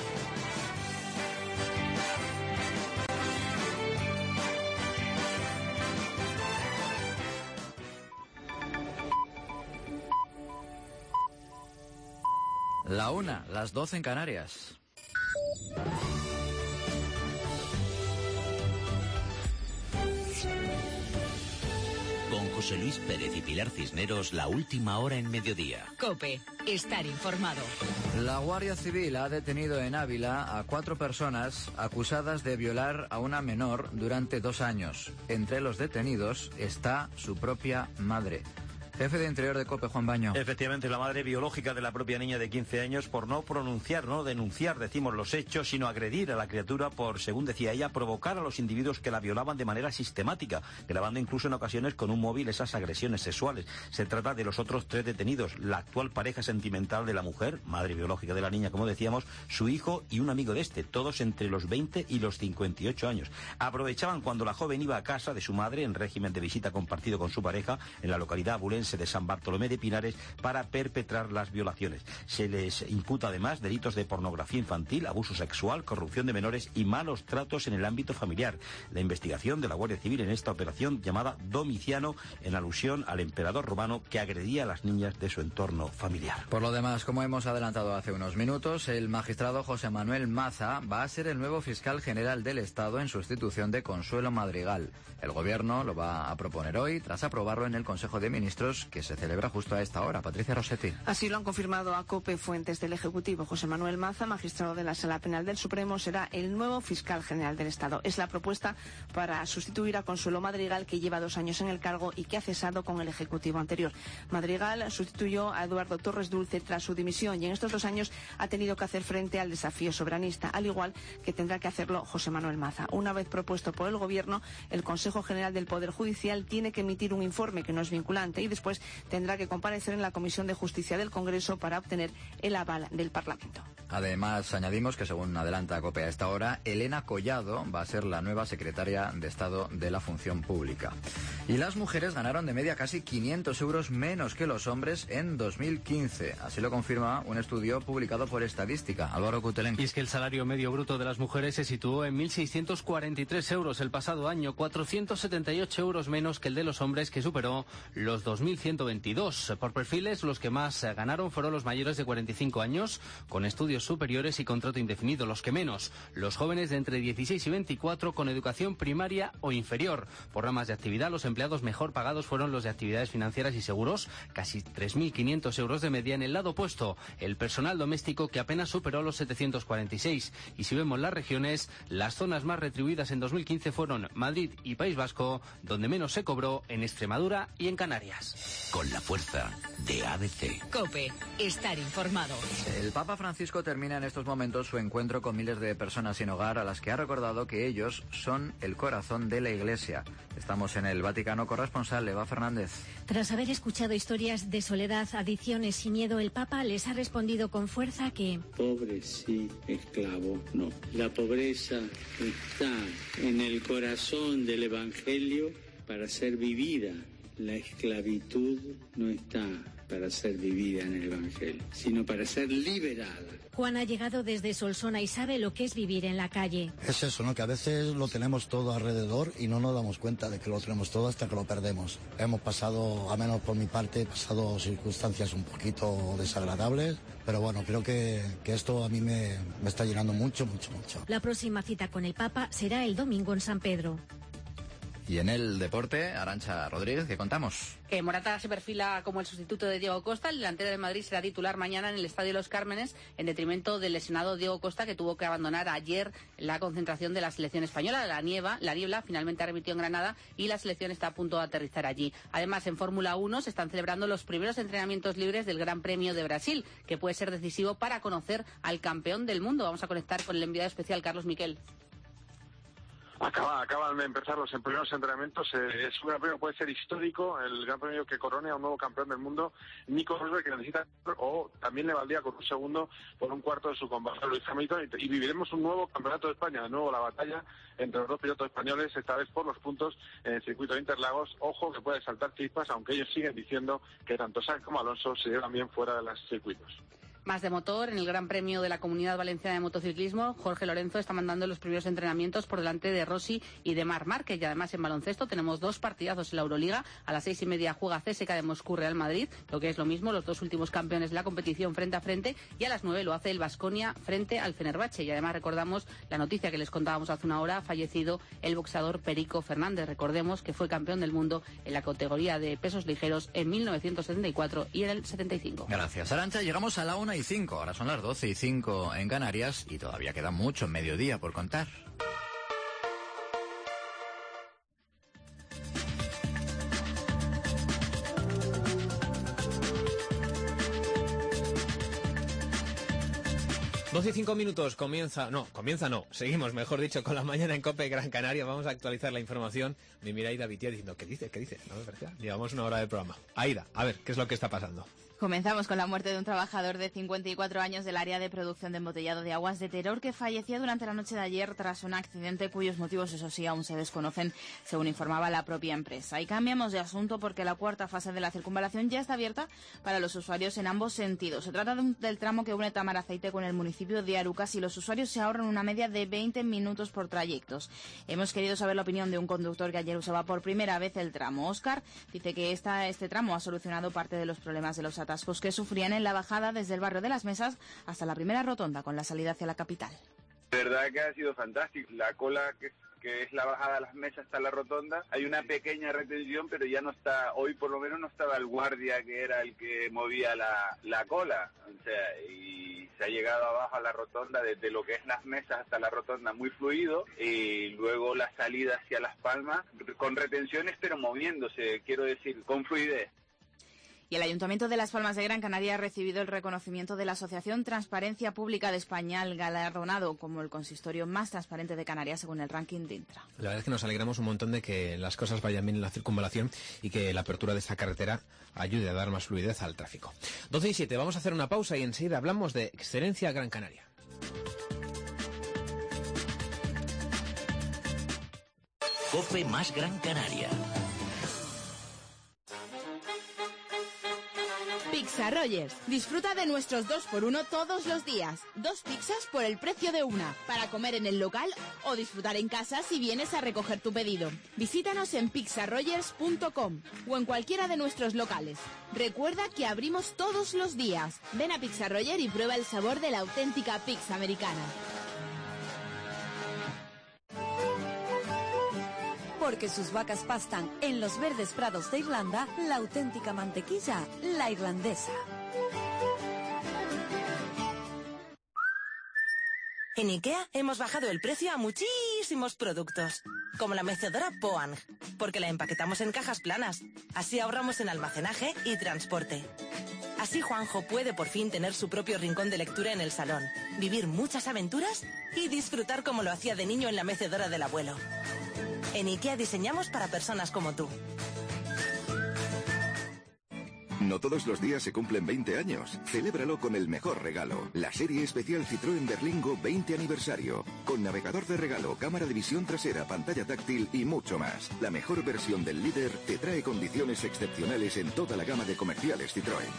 La 1, las 12 en Canarias. Con José Luis Pérez y Pilar Cisneros, la última hora en mediodía. COPE, estar informado. La Guardia Civil ha detenido en Ávila a 4 personas acusadas de violar a una menor durante 2 años. Entre los detenidos está su propia madre. Jefe de Interior de COPE, Juan Baño. Efectivamente, la madre biológica de la propia niña de 15 años por no denunciar, decimos, los hechos, sino agredir a la criatura por, según decía ella, provocar a los individuos que la violaban de manera sistemática, grabando incluso en ocasiones con un móvil esas agresiones sexuales. Se trata de los otros 3 detenidos, la actual pareja sentimental de la mujer, madre biológica de la niña, como decíamos, su hijo y un amigo de este, todos entre los 20 y los 58 años. Aprovechaban cuando la joven iba a casa de su madre en régimen de visita compartido con su pareja en la localidad abulense de San Bartolomé de Pinares para perpetrar las violaciones. Se les imputa además delitos de pornografía infantil, abuso sexual, corrupción de menores y malos tratos en el ámbito familiar. La investigación de la Guardia Civil en esta operación llamada Domiciano, en alusión al emperador romano que agredía a las niñas de su entorno familiar. Por lo demás, como hemos adelantado hace unos minutos, el magistrado José Manuel Maza va a ser el nuevo fiscal general del Estado en sustitución de Consuelo Madrigal. El Gobierno lo va a proponer hoy, tras aprobarlo en el Consejo de Ministros, que se celebra justo a esta hora. Patricia Rossetti. Así lo han confirmado a COPE fuentes del Ejecutivo. José Manuel Maza, magistrado de la Sala Penal del Supremo, será el nuevo fiscal general del Estado. Es la propuesta para sustituir a Consuelo Madrigal, que lleva 2 años en el cargo y que ha cesado con el Ejecutivo anterior. Madrigal sustituyó a Eduardo Torres Dulce tras su dimisión y en estos 2 años ha tenido que hacer frente al desafío soberanista, al igual que tendrá que hacerlo José Manuel Maza. Una vez propuesto por el Gobierno, el Consejo General del Poder Judicial tiene que emitir un informe que no es vinculante y después tendrá que comparecer en la Comisión de Justicia del Congreso para obtener el aval del Parlamento. Además, añadimos que, según adelanta COPE a esta hora, Elena Collado va a ser la nueva secretaria de Estado de la Función Pública. Y las mujeres ganaron de media casi 500 euros menos que los hombres en 2015. Así lo confirma un estudio publicado por Estadística. Álvaro Cutelén. Y es que el salario medio bruto de las mujeres se situó en 1.643 euros el pasado año, 478 euros menos que el de los hombres, que superó los 2.122. Por perfiles, los que más ganaron fueron los mayores de 45 años, con estudios superiores y contrato indefinido. Los que menos, los jóvenes de entre 16 y 24 con educación primaria o inferior. Por ramas de actividad, los empleados mejor pagados fueron los de actividades financieras y seguros, casi 3.500 euros de media. En el lado opuesto, el personal doméstico, que apenas superó los 746. Y si vemos las regiones, las zonas más retribuidas en 2015 fueron Madrid y País Vasco, donde menos se cobró en Extremadura y en Canarias. Con la fuerza de ABC. COPE, estar informado. El Papa Francisco termina en estos momentos su encuentro con miles de personas sin hogar a las que ha recordado que ellos son el corazón de la Iglesia. Estamos en el Vaticano, corresponsal Eva Fernández. Tras haber escuchado historias de soledad, adicciones y miedo, el Papa les ha respondido con fuerza que... Pobre sí, esclavo no. La pobreza está en el corazón del Evangelio para ser vivida. La esclavitud no está para ser vivida en el Evangelio, sino para ser liberada. Juan ha llegado desde Solsona y sabe lo que es vivir en la calle. Es eso, ¿no? Que a veces lo tenemos todo alrededor y no nos damos cuenta de que lo tenemos todo hasta que lo perdemos. Hemos pasado, a menos por mi parte, circunstancias un poquito desagradables, pero bueno, creo que esto a mí me está llenando mucho, mucho, mucho. La próxima cita con el Papa será el domingo en San Pedro. Y en el deporte, Arantxa Rodríguez, ¿qué contamos? Que Morata se perfila como el sustituto de Diego Costa. El delantero de Madrid será titular mañana en el Estadio Los Cármenes, en detrimento del lesionado Diego Costa, que tuvo que abandonar ayer la concentración de la selección española. La niebla finalmente arremetió en Granada y la selección está a punto de aterrizar allí. Además, en Fórmula 1 se están celebrando los primeros entrenamientos libres del Gran Premio de Brasil, que puede ser decisivo para conocer al campeón del mundo. Vamos a conectar con el enviado especial Carlos Miquel. Acaban de empezar los primeros entrenamientos. Es un gran premio, puede ser histórico, el gran premio que corone a un nuevo campeón del mundo, Nico Rosberg, que necesita, o también le valdría con un segundo por un cuarto de su compañero Lewis Hamilton, y viviremos un nuevo campeonato de España, de nuevo la batalla entre los dos pilotos españoles, esta vez por los puntos en el circuito de Interlagos. Ojo que puede saltar chispas, aunque ellos siguen diciendo que tanto Sainz como Alonso se llevan bien fuera de los circuitos. Más de motor, en el Gran Premio de la Comunidad Valenciana de Motociclismo, Jorge Lorenzo está mandando los primeros entrenamientos por delante de Rossi y de Marc Márquez. Y además en baloncesto tenemos dos partidazos en la Euroliga. A las 6:30 juega CSKA de Moscú Real Madrid, lo que es lo mismo, los dos últimos campeones de la competición frente a frente. Y a las 9 lo hace el Baskonia frente al Fenerbahce. Y además recordamos la noticia que les contábamos hace una hora: ha fallecido el boxeador Perico Fernández. Recordemos que fue campeón del mundo en la categoría de pesos ligeros en 1974 y en el 75. Gracias, Arantxa. Llegamos a la 1:05. Ahora son las 12:05 en Canarias y todavía queda mucho mediodía por contar. Doce y 5 minutos, seguimos, mejor dicho, con la mañana en COPE Gran Canaria. Vamos a actualizar la información. Me mira Aida Vitier diciendo, ¿qué dice? No me parecía. Llevamos una hora de programa. Aida, a ver, ¿qué es lo que está pasando? Comenzamos con la muerte de un trabajador de 54 años del área de producción de embotellado de aguas de Teror, que falleció durante la noche de ayer tras un accidente cuyos motivos, eso sí, aún se desconocen, según informaba la propia empresa. Y cambiamos de asunto porque la cuarta fase de la circunvalación ya está abierta para los usuarios en ambos sentidos. Se trata del tramo que une Tamaraceite con el municipio de Arucas y los usuarios se ahorran una media de 20 minutos por trayectos. Hemos querido saber la opinión de un conductor que ayer usaba por primera vez el tramo. Óscar dice que este tramo ha solucionado parte de los problemas de los atascos que sufrían en la bajada desde el barrio de Las Mesas hasta la primera rotonda con la salida hacia la capital. De verdad que ha sido fantástico. La cola que es la bajada de Las Mesas hasta la rotonda, hay una pequeña retención, pero ya no está, hoy por lo menos no estaba el guardia que era el que movía la cola, o sea, y se ha llegado abajo a la rotonda desde lo que es Las Mesas hasta la rotonda muy fluido, y luego la salida hacia Las Palmas con retenciones pero moviéndose, quiero decir, con fluidez. Y el Ayuntamiento de Las Palmas de Gran Canaria ha recibido el reconocimiento de la Asociación Transparencia Pública de España, galardonado como el consistorio más transparente de Canarias según el ranking de Intra. La verdad es que nos alegramos un montón de que las cosas vayan bien en la circunvalación y que la apertura de esta carretera ayude a dar más fluidez al tráfico. 12:07, vamos a hacer una pausa y enseguida hablamos de Excelencia Gran Canaria. COPE más Gran Canaria. Pizza Rogers. Disfruta de nuestros 2x1 todos los días. 2 pizzas por el precio de una. Para comer en el local o disfrutar en casa si vienes a recoger tu pedido. Visítanos en pizzarogers.com o en cualquiera de nuestros locales. Recuerda que abrimos todos los días. Ven a Pizza Roger y prueba el sabor de la auténtica pizza americana. Porque sus vacas pastan en los verdes prados de Irlanda, la auténtica mantequilla, la irlandesa. En IKEA hemos bajado el precio a muchísimos productos. como la mecedora Poang, porque la empaquetamos en cajas planas. Así ahorramos en almacenaje y transporte. Así Juanjo puede por fin tener su propio rincón de lectura en el salón, vivir muchas aventuras y disfrutar como lo hacía de niño en la mecedora del abuelo. En IKEA diseñamos para personas como tú. No todos los días se cumplen 20 años. Celébralo con el mejor regalo. La serie especial Citroën Berlingo 20 aniversario. Con navegador de regalo, cámara de visión trasera, pantalla táctil y mucho más. La mejor versión del líder te trae condiciones excepcionales en toda la gama de comerciales Citroën.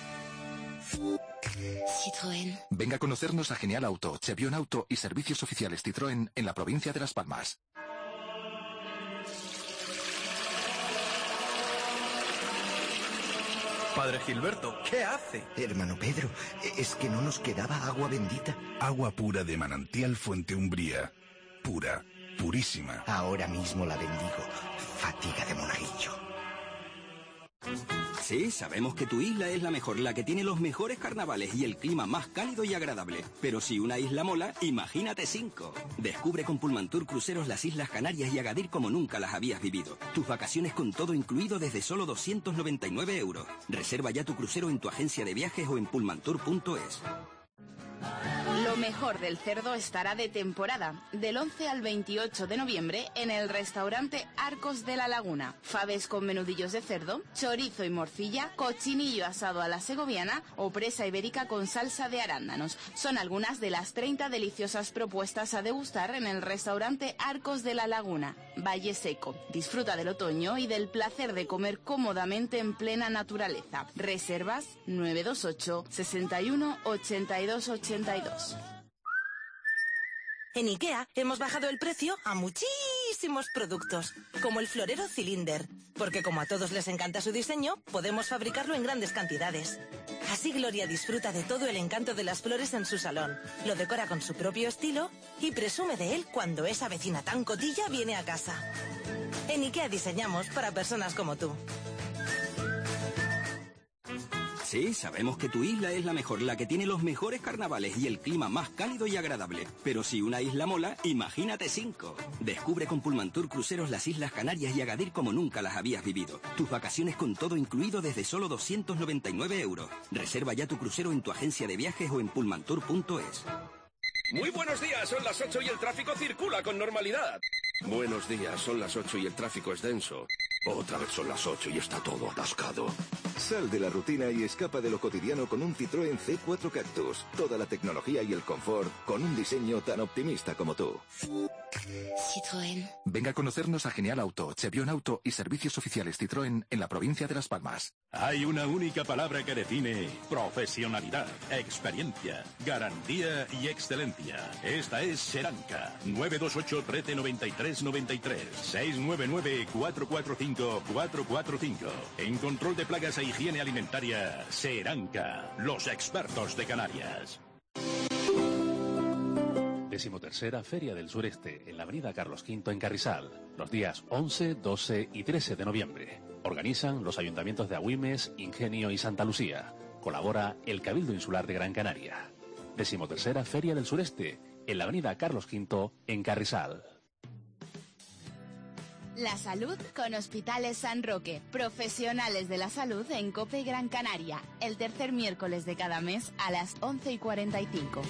Citroën. Venga a conocernos a Genial Auto, Chevión Auto y servicios oficiales Citroën en la provincia de Las Palmas. Padre Gilberto, ¿qué hace? Hermano Pedro, es que no nos quedaba agua bendita. Agua pura de manantial Fuente Umbría. Pura, purísima. Ahora mismo la bendigo. Fatiga de monaguillo. Sí, sabemos que tu isla es la mejor, la que tiene los mejores carnavales y el clima más cálido y agradable. Pero si una isla mola, imagínate 5. Descubre con Pullmantur Cruceros las Islas Canarias y Agadir como nunca las habías vivido. Tus vacaciones con todo incluido desde solo 299 euros. Reserva ya tu crucero en tu agencia de viajes o en pullmantur.es. Lo mejor del cerdo estará de temporada, del 11 al 28 de noviembre en el restaurante Arcos de la Laguna. Faves con menudillos de cerdo, chorizo y morcilla, cochinillo asado a la segoviana o presa ibérica con salsa de arándanos. Son algunas de las 30 deliciosas propuestas a degustar en el restaurante Arcos de la Laguna, Valle Seco. Disfruta del otoño y del placer de comer cómodamente en plena naturaleza. Reservas 928 61 82 82. En IKEA hemos bajado el precio a muchísimos productos, como el florero Cylinder, porque como a todos les encanta su diseño, podemos fabricarlo en grandes cantidades. Así Gloria disfruta de todo el encanto de las flores en su salón, lo decora con su propio estilo y presume de él cuando esa vecina tan cotilla viene a casa. En IKEA diseñamos para personas como tú. Sí, sabemos que tu isla es la mejor, la que tiene los mejores carnavales y el clima más cálido y agradable. Pero si una isla mola, imagínate 5. Descubre con Pullmantur Cruceros las Islas Canarias y Agadir como nunca las habías vivido. Tus vacaciones con todo incluido desde solo 299 euros. Reserva ya tu crucero en tu agencia de viajes o en pullmantur.es. Muy buenos días, son las 8 y el tráfico circula con normalidad. Buenos días, son las 8 y el tráfico es denso. Otra vez son las 8 y está todo atascado. Sal de la rutina y escapa de lo cotidiano con un Citroën C4 Cactus. Toda la tecnología y el confort con un diseño tan optimista como tú. Citroën. Venga a conocernos a Genial Auto, Chevión Auto y servicios oficiales Citroën en la provincia de Las Palmas. Hay una única palabra que define profesionalidad, experiencia, garantía y excelencia. Esta es Seranca. 928 13 93 93 699 445 445. En control de plagas e higiene alimentaria, Seranca, los expertos de Canarias. 13ª Feria del Sureste, en la avenida Carlos V en Carrizal, los días 11, 12 y 13 de noviembre. Organizan los ayuntamientos de Agüimes, Ingenio y Santa Lucía. Colabora el Cabildo Insular de Gran Canaria. 13ª Feria del Sureste, en la avenida Carlos V en Carrizal. La salud con Hospitales San Roque. Profesionales de la salud en COPE Gran Canaria. El tercer miércoles de cada mes a las 11:45.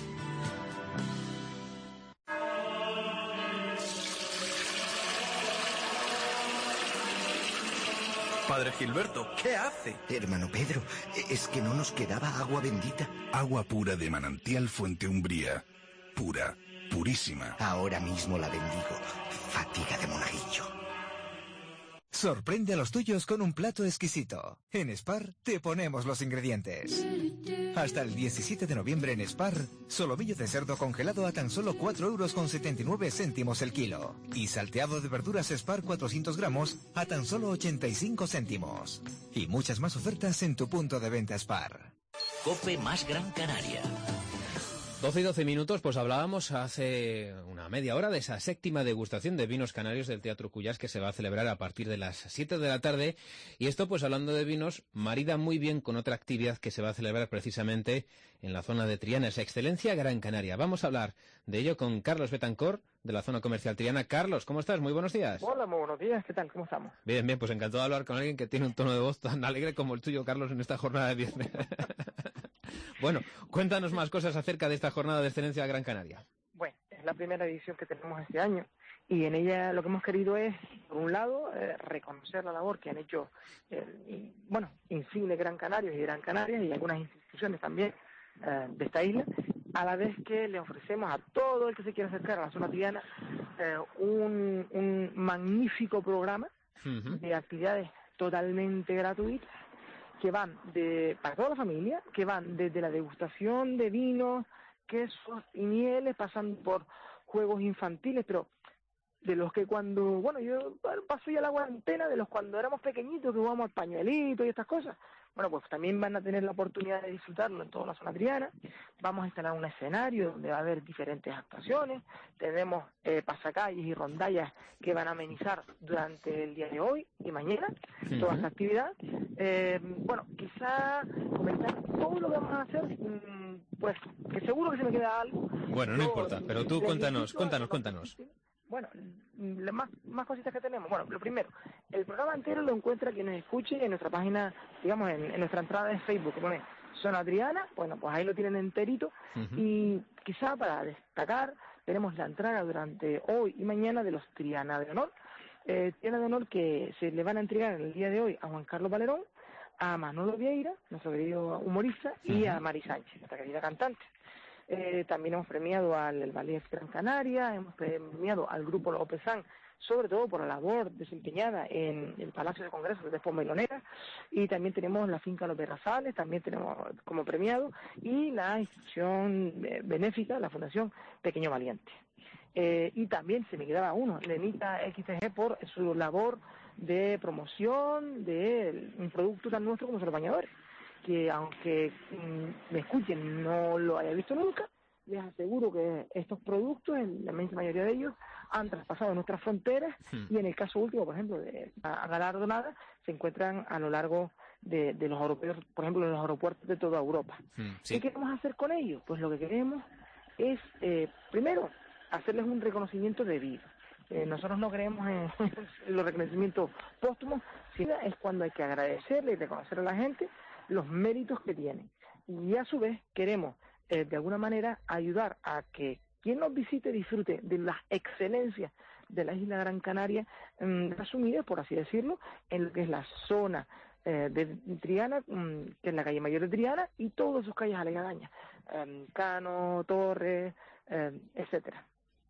Padre Gilberto, ¿qué hace? Hermano Pedro, es que no nos quedaba agua bendita. Agua pura de manantial Fuente Umbría. Pura, purísima. Ahora mismo la bendigo. Fatiga de monaguillo. Sorprende a los tuyos con un plato exquisito. En Spar te ponemos los ingredientes. Hasta el 17 de noviembre en Spar, solomillo de cerdo congelado a tan solo 4,79 € el kilo. Y salteado de verduras Spar 400 gramos a tan solo 85 céntimos. Y muchas más ofertas en tu punto de venta Spar. COPE más Gran Canaria. 12 y 12 minutos, pues hablábamos hace una media hora de esa 7ª degustación de vinos canarios del Teatro Cuyás que se va a celebrar a partir de las 7 de la tarde. Y esto, pues hablando de vinos, marida muy bien con otra actividad que se va a celebrar precisamente en la zona de Triana, esa Excelencia Gran Canaria. Vamos a hablar de ello con Carlos Betancor, de la zona comercial Triana. Carlos, ¿cómo estás? Muy buenos días. Hola, muy buenos días. ¿Qué tal? ¿Cómo estamos? Bien, bien, pues encantado de hablar con alguien que tiene un tono de voz tan alegre como el tuyo, Carlos, en esta jornada de viernes. Bueno, cuéntanos más cosas acerca de esta jornada de excelencia Gran Canaria. Bueno, es la primera edición que tenemos este año y en ella lo que hemos querido es, por un lado, reconocer la labor que han hecho, insigne Gran Canarios y Gran Canarias y algunas instituciones también de esta isla, a la vez que le ofrecemos a todo el que se quiera acercar a la zona triana un magnífico programa de actividades totalmente gratuitas que van para toda la familia, que van desde la degustación de vinos, quesos y mieles, pasando por juegos infantiles, pero de los que yo paso ya la cuarentena, de los cuando éramos pequeñitos, que jugamos al pañuelito y estas cosas, pues también van a tener la oportunidad de disfrutarlo en toda la zona triana. Vamos a instalar un escenario donde va a haber diferentes actuaciones, tenemos pasacalles y rondallas que van a amenizar durante el día de hoy y mañana toda esta actividad. Quizá comentar todo lo que vamos a hacer, pues que seguro que se me queda algo. Bueno, no importa, pero tú cuéntanos. Bueno, más cositas que tenemos. Bueno, lo primero, el programa entero lo encuentra quien nos escuche en nuestra página, digamos, en nuestra entrada de Facebook, que pone Zona Triana. Bueno, pues ahí lo tienen enterito. Y quizá para destacar, tenemos la entrega durante hoy y mañana de los Triana de Honor. Triana de Honor que se le van a entregar en el día de hoy a Juan Carlos Valerón, a Manolo Vieira, nuestro querido humorista, y a Mari Sánchez, nuestra querida cantante. También hemos premiado al Ballet Gran Canaria, hemos premiado al Grupo Lópezán, sobre todo por la labor desempeñada en el Palacio de Congresos de Expo Melonera, y también tenemos la Finca Los Berrazales, también tenemos como premiado, y la institución benéfica, la Fundación Pequeño Valiente. Y también se me quedaba uno, Lenita XTG, por su labor de promoción de un producto tan nuestro como son los bañadores, que aunque me escuchen no lo haya visto nunca, les aseguro que estos productos, en la inmensa mayoría de ellos, han traspasado nuestras fronteras y en el caso último, por ejemplo, de la galardonada, se encuentran a lo largo de los europeos, por ejemplo, en los aeropuertos de toda Europa. ¿Qué queremos hacer con ellos? Pues lo que queremos es, primero, hacerles un reconocimiento debido. Nosotros no creemos en los reconocimientos póstumos, sino es cuando hay que agradecerle y reconocer a la gente los méritos que tienen. Y a su vez queremos, de alguna manera, ayudar a que quien nos visite disfrute de las excelencias de la isla Gran Canaria, resumidas, por así decirlo, en lo que es la zona de Triana, que es la calle mayor de Triana, y todas sus calles aledañas, Cano, Torres, etcétera.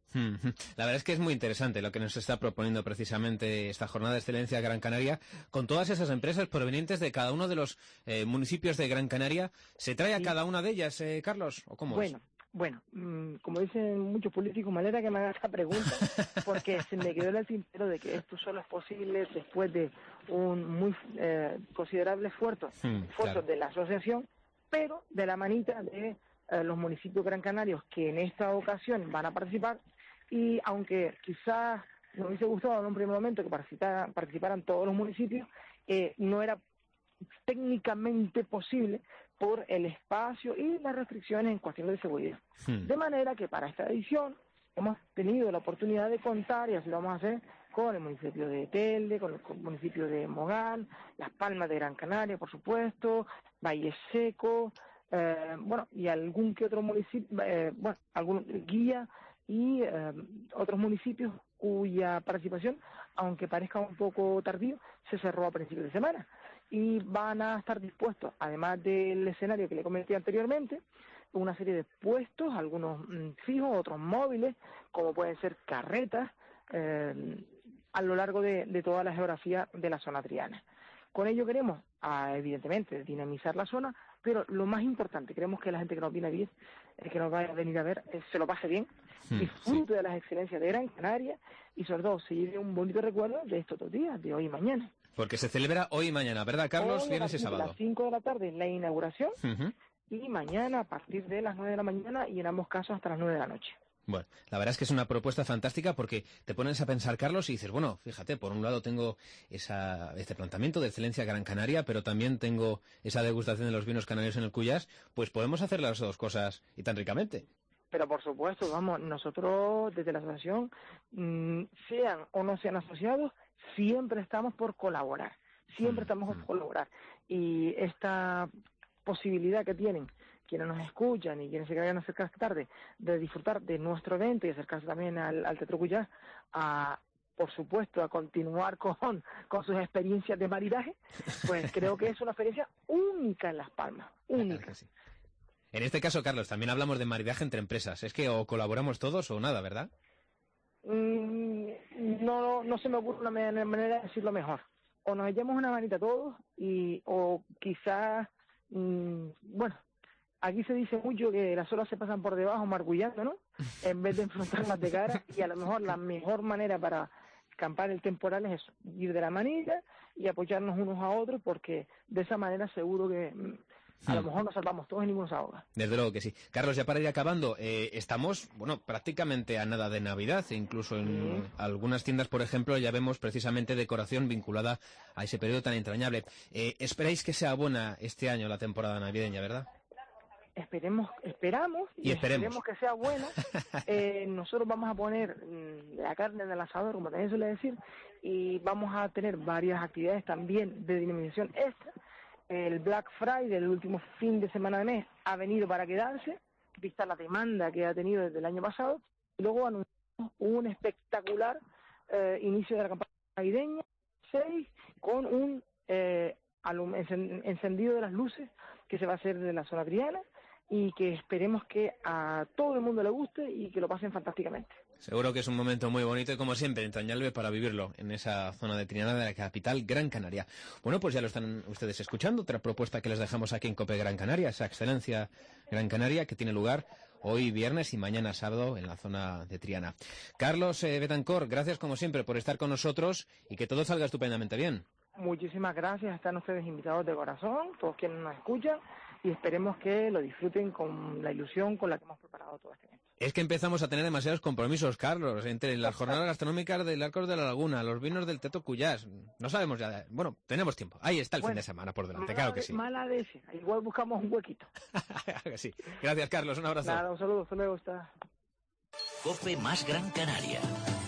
La verdad es que es muy interesante lo que nos está proponiendo precisamente esta jornada de excelencia Gran Canaria, con todas esas empresas provenientes de cada uno de los municipios de Gran Canaria. ¿Se trae a cada una de ellas, Carlos, o cómo es? Bueno, como dicen muchos políticos, me alegra que me haga esta pregunta, porque se me quedó en el tintero de que esto solo es posible después de un muy considerable esfuerzo claro, de la asociación, pero de la manita de los municipios gran canarios que en esta ocasión van a participar. Y aunque quizás nos hubiese gustado en un primer momento que participaran todos los municipios, no era técnicamente posible por el espacio y las restricciones en cuestiones de seguridad. De manera que para esta edición hemos tenido la oportunidad de contar, y así lo vamos a hacer, con el municipio de Telde, con el municipio de Mogán, Las Palmas de Gran Canaria, por supuesto, Valle Seco, y algún que otro municipio, algún guía y otros municipios cuya participación, aunque parezca un poco tardío, se cerró a principios de semana. Y van a estar dispuestos, además del escenario que le comenté anteriormente, una serie de puestos, algunos fijos, otros móviles, como pueden ser carretas, a lo largo de toda la geografía de la zona triana. Con ello queremos, evidentemente, dinamizar la zona, pero lo más importante, queremos que la gente que nos viene a ver, que nos vaya a venir a ver, se lo pase bien, disfrute de las excelencias de Gran Canaria y sobre todo se lleve un bonito recuerdo de estos 2 días, de hoy y mañana. Porque se celebra hoy y mañana, ¿verdad, Carlos? Hoy Viernes y sábado. A las 5 de la tarde la inauguración y mañana a partir de las 9 de la mañana y en ambos casos hasta las 9 de la noche. Bueno, la verdad es que es una propuesta fantástica porque te pones a pensar, Carlos, y dices, bueno, fíjate, por un lado tengo este planteamiento de excelencia Gran Canaria, pero también tengo esa degustación de los vinos canarios en el Cuyás, pues podemos hacer las dos cosas y tan ricamente. Pero por supuesto, vamos, nosotros desde la asociación, sean o no sean asociados, siempre estamos por colaborar, siempre estamos por colaborar. Y esta posibilidad que tienen quienes nos escuchan y quienes se vayan a acercar esta tarde, de disfrutar de nuestro evento y acercarse también al Teatro Cuyás, por supuesto, a continuar con sus experiencias de maridaje, pues creo que es una experiencia única en Las Palmas, única. Sí. En este caso, Carlos, también hablamos de maridaje entre empresas. Es que o colaboramos todos o nada, ¿verdad? No se me ocurre una manera de decirlo mejor. O nos echamos una manita todos o quizás, bueno, aquí se dice mucho que las olas se pasan por debajo margullando, ¿no? En vez de enfrentarlas de cara, y a lo mejor la mejor manera para escampar el temporal es eso, ir de la manita y apoyarnos unos a otros, porque de esa manera seguro que a lo mejor nos salvamos todos y ninguno se ahoga. Desde luego que sí. Carlos, ya para ir acabando, estamos, bueno, prácticamente a nada de Navidad, e incluso en algunas tiendas, por ejemplo, ya vemos precisamente decoración vinculada a ese periodo tan entrañable. Esperáis que sea buena este año la temporada navideña, ¿verdad? Esperemos que sea buena. Nosotros vamos a poner la carne en el asador, como también suele decir, y vamos a tener varias actividades también de dinamización extra. El Black Friday, el último fin de semana de mes, ha venido para quedarse, vista la demanda que ha tenido desde el año pasado. Y luego anunciamos un espectacular inicio de la campaña navideña, 6, con un encendido de las luces que se va a hacer de la zona Triana, y que esperemos que a todo el mundo le guste y que lo pasen fantásticamente. Seguro que es un momento muy bonito y, como siempre, entrañable para vivirlo en esa zona de Triana de la capital Gran Canaria. Bueno, pues ya lo están ustedes escuchando. Otra propuesta que les dejamos aquí en COPE Gran Canaria, esa excelencia Gran Canaria que tiene lugar hoy viernes y mañana sábado en la zona de Triana. Carlos Betancor, gracias como siempre por estar con nosotros y que todo salga estupendamente bien. Muchísimas gracias, están ustedes invitados de corazón, todos quienes nos escuchan, y esperemos que lo disfruten con la ilusión con la que hemos preparado todo este evento. Es que empezamos a tener demasiados compromisos, Carlos, entre las jornadas gastronómicas del Arcos de la Laguna, los vinos del Teatro Cuyás. No sabemos ya. Bueno, tenemos tiempo. Ahí está el fin de semana por delante, claro que sí. Mala de ese. Igual buscamos un huequito. Sí. Gracias, Carlos. Un abrazo. Nada, un saludo. Hasta luego. COPE más Gran Canaria.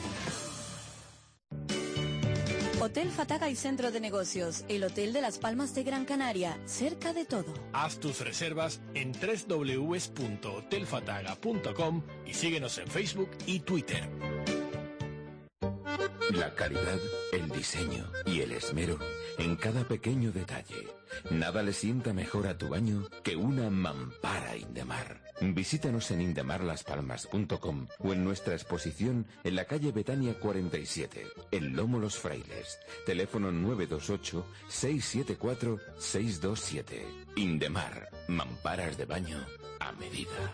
Hotel Fataga y Centro de Negocios, el Hotel de Las Palmas de Gran Canaria, cerca de todo. Haz tus reservas en www.hotelfataga.com y síguenos en Facebook y Twitter. La calidad, el diseño y el esmero en cada pequeño detalle. Nada le sienta mejor a tu baño que una mampara Indemar. Visítanos en indemarlaspalmas.com o en nuestra exposición en la calle Betania 47, en Lomo Los Frailes. Teléfono 928-674-627. Indemar, mamparas de baño a medida.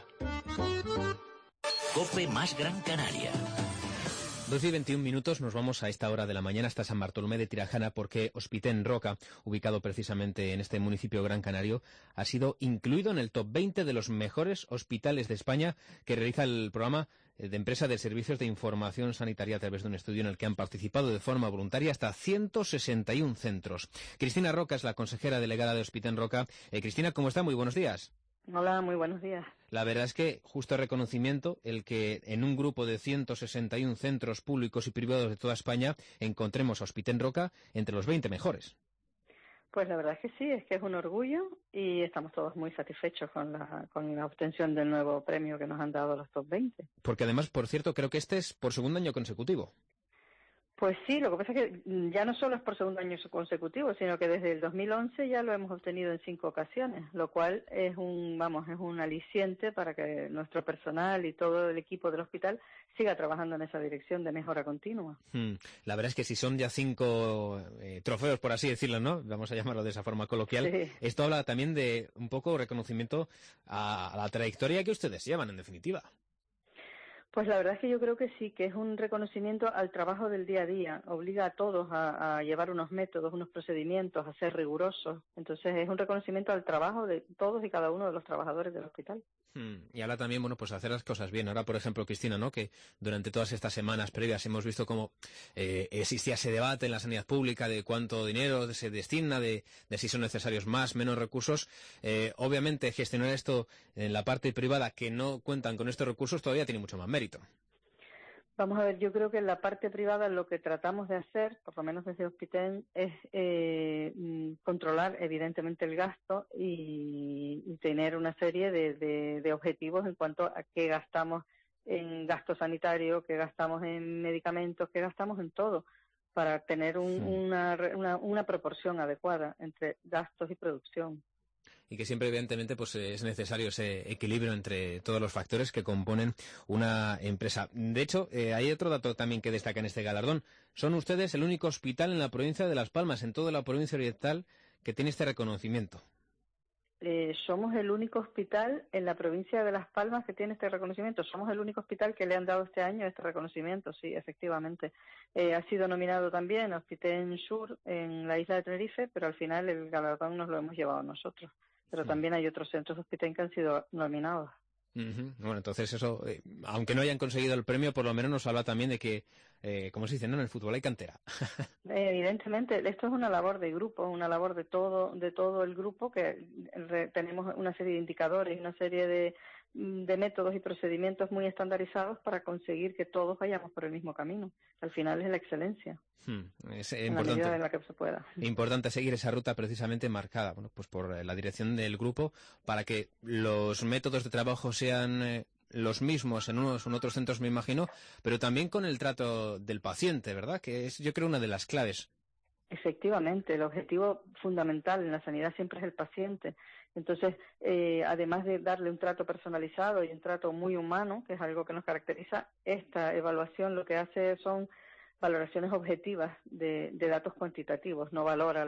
COPE más Gran Canaria. 12:21 nos vamos a esta hora de la mañana hasta San Bartolomé de Tirajana, porque Hospitén Roca, ubicado precisamente en este municipio gran canario, ha sido incluido en el top 20 de los mejores hospitales de España que realiza el programa de empresa de servicios de información sanitaria a través de un estudio en el que han participado de forma voluntaria hasta 161 centros. Cristina Roca es la consejera delegada de Hospitén Roca. Cristina, ¿cómo está? Muy buenos días. Hola, muy buenos días. La verdad es que justo reconocimiento el que en un grupo de 161 centros públicos y privados de toda España encontremos a Hospitén Roca entre los 20 mejores. Pues la verdad es que sí, es que es un orgullo y estamos todos muy satisfechos con la obtención del nuevo premio que nos han dado los top 20. Porque además, por cierto, creo que este es por segundo año consecutivo. Pues sí, lo que pasa es que ya no solo es por segundo año consecutivo, sino que desde el 2011 ya lo hemos obtenido en 5 ocasiones, lo cual es un aliciente para que nuestro personal y todo el equipo del hospital siga trabajando en esa dirección de mejora continua. La verdad es que si son ya 5 trofeos, por así decirlo, ¿no? Vamos a llamarlo de esa forma coloquial. Sí. Esto habla también de un poco reconocimiento a la trayectoria que ustedes llevan, en definitiva. Pues la verdad es que yo creo que sí, que es un reconocimiento al trabajo del día a día. Obliga a todos a llevar unos métodos, unos procedimientos, a ser rigurosos. Entonces es un reconocimiento al trabajo de todos y cada uno de los trabajadores del hospital. Y ahora también, bueno, pues hacer las cosas bien. Ahora, por ejemplo, Cristina, ¿no? Que durante todas estas semanas previas hemos visto cómo existía ese debate en la sanidad pública de cuánto dinero se destina, de si son necesarios más, menos recursos. Obviamente, gestionar esto en la parte privada que no cuentan con estos recursos todavía tiene mucho más mérito. Vamos a ver, yo creo que en la parte privada lo que tratamos de hacer, por lo menos desde Hospiten, es controlar evidentemente el gasto y tener una serie de objetivos en cuanto a qué gastamos en gasto sanitario, qué gastamos en medicamentos, qué gastamos en todo, para tener una proporción adecuada entre gastos y producción. Y que siempre, evidentemente, pues es necesario ese equilibrio entre todos los factores que componen una empresa. De hecho, hay otro dato también que destaca en este galardón. Son ustedes el único hospital en la provincia de Las Palmas, en toda la provincia oriental, que tiene este reconocimiento. Somos el único hospital en la provincia de Las Palmas que tiene este reconocimiento. Somos el único hospital que le han dado este año este reconocimiento, sí, efectivamente. Ha sido nominado también Hospiten Sur en la isla de Tenerife, pero al final el galardón nos lo hemos llevado nosotros. Pero también hay otros centros de Hospiten que han sido nominados. Bueno, entonces eso, aunque no hayan conseguido el premio, por lo menos nos habla también de que, como se dice, ¿no? En el fútbol hay cantera. Evidentemente, esto es una labor de grupo, una labor de todo el grupo, que tenemos una serie de indicadores, una serie de métodos y procedimientos muy estandarizados para conseguir que todos vayamos por el mismo camino. Al final es la excelencia. Es en la medida en la que se pueda. Importante seguir esa ruta precisamente marcada, bueno, pues por la dirección del grupo, para que los métodos de trabajo sean los mismos en unos o en otros centros, me imagino, pero también con el trato del paciente, ¿verdad? Que es, yo creo, una de las claves. Efectivamente, el objetivo fundamental en la sanidad siempre es el paciente. Entonces, además de darle un trato personalizado y un trato muy humano, que es algo que nos caracteriza, esta evaluación lo que hace son valoraciones objetivas de datos cuantitativos. No valora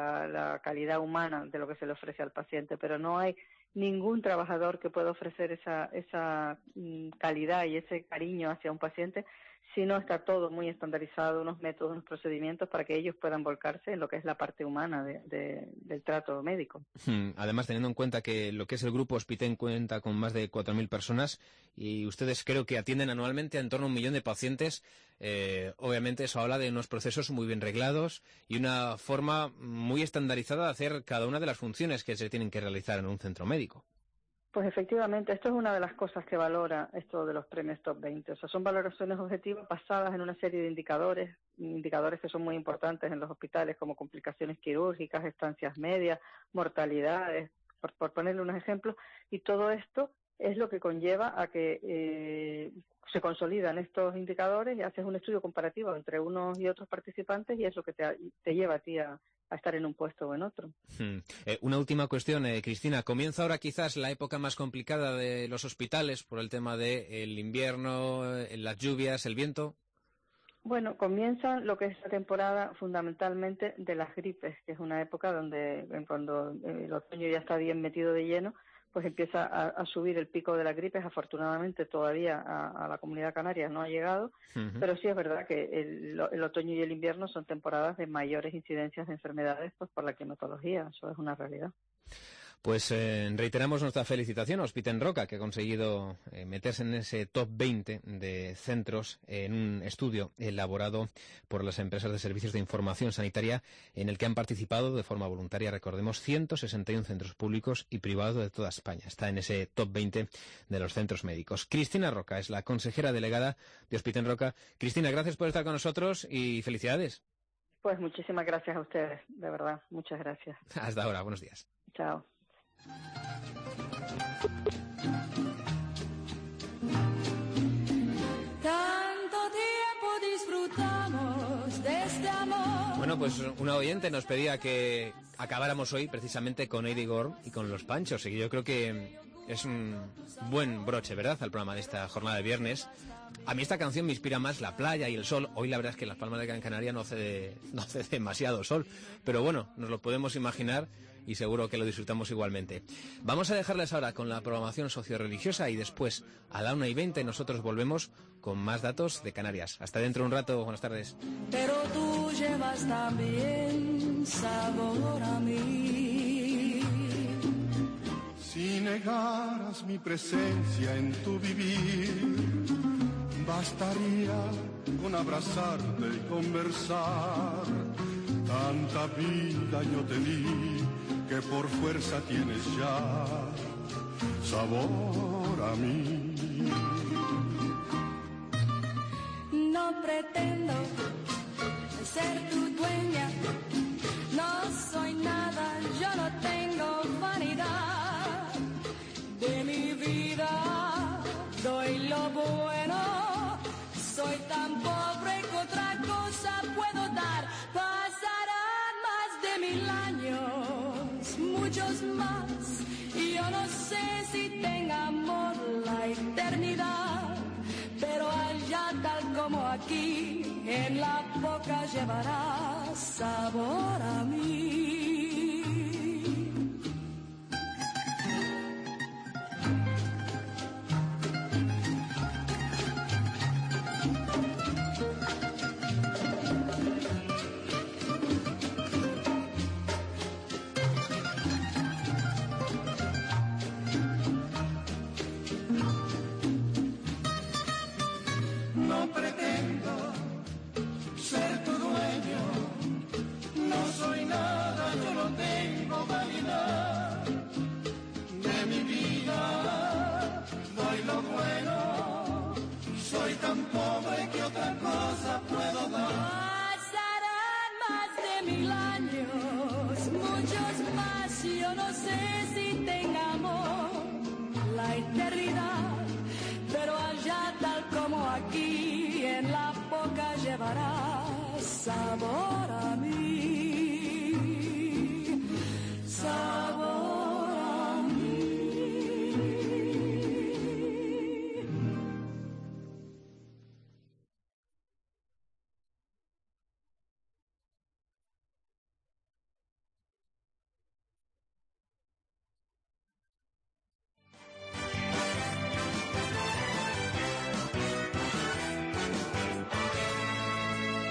la calidad humana de lo que se le ofrece al paciente, pero no hay ningún trabajador que pueda ofrecer esa calidad y ese cariño hacia un paciente si no está todo muy estandarizado, unos métodos, unos procedimientos para que ellos puedan volcarse en lo que es la parte humana del trato médico. Además, teniendo en cuenta que lo que es el grupo Hospiten cuenta con más de 4.000 personas y ustedes creo que atienden anualmente a en torno a 1 millón de pacientes, obviamente eso habla de unos procesos muy bien reglados y una forma muy estandarizada de hacer cada una de las funciones que se tienen que realizar en un centro médico. Pues efectivamente, esto es una de las cosas que valora esto de los premios Top 20. O sea, son valoraciones objetivas basadas en una serie de indicadores que son muy importantes en los hospitales, como complicaciones quirúrgicas, estancias medias, mortalidades, por ponerle unos ejemplos. Y todo esto es lo que conlleva a que se consolidan estos indicadores y haces un estudio comparativo entre unos y otros participantes y es lo que te lleva a ti a estar en un puesto o en otro. Una última cuestión, Cristina. ¿Comienza ahora quizás la época más complicada de los hospitales por el tema del invierno, las lluvias, el viento? Bueno, comienza lo que es la temporada fundamentalmente de las gripes, que es una época donde cuando el otoño ya está bien metido de lleno, pues empieza a subir el pico de las gripes. Afortunadamente todavía a la Comunidad Canaria no ha llegado, pero sí es verdad que el otoño y el invierno son temporadas de mayores incidencias de enfermedades pues por la climatología, eso es una realidad. Pues reiteramos nuestra felicitación a Hospiten Roca, que ha conseguido meterse en ese top 20 de centros en un estudio elaborado por las empresas de servicios de información sanitaria en el que han participado de forma voluntaria, recordemos, 161 centros públicos y privados de toda España. Está en ese top 20 de los centros médicos. Cristina Roca es la consejera delegada de Hospiten Roca. Cristina, gracias por estar con nosotros y felicidades. Pues muchísimas gracias a ustedes, de verdad, muchas gracias. Hasta ahora, buenos días. Chao. Tanto tiempo disfrutamos de este amor. Bueno, pues una oyente nos pedía que acabáramos hoy precisamente con Eddie Gore y con Los Panchos, y yo creo que es un buen broche, ¿verdad?, al programa de esta jornada de viernes, A mí esta canción me inspira más la playa y el sol. Hoy la verdad es que Las Palmas de Gran Canaria no hace demasiado sol, pero bueno, nos lo podemos imaginar y seguro que lo disfrutamos igualmente. Vamos a dejarles ahora con la programación socioreligiosa y después a la 1:20 nosotros volvemos con más datos de Canarias. Hasta dentro de un rato, buenas tardes. Pero tú llevas también sabor a mí. Si negaras mi presencia en tu vivir, bastaría con abrazarte y conversar. Tanta vida yo te di que por fuerza tienes ya sabor a mí. No pretendo ser tu dueña, no soy nada, yo no tengo vanidad. De mi vida doy lo bueno, soy tan pobre que otra cosa puedo dar. Pasarán más de 1000 años, muchos más, y yo no sé si tengamos la eternidad, pero allá tal como aquí, en la boca llevarás sabor a mí. No pretendo ser tu dueño, no soy nada, yo no tengo vanidad. De mi vida doy lo bueno, soy tan pobre que otra cosa puedo dar. Pasarán más de 1000 años, muchos más, yo no sé si tengamos la eternidad, pero allá tal como aquí, en la boca llevarás sabor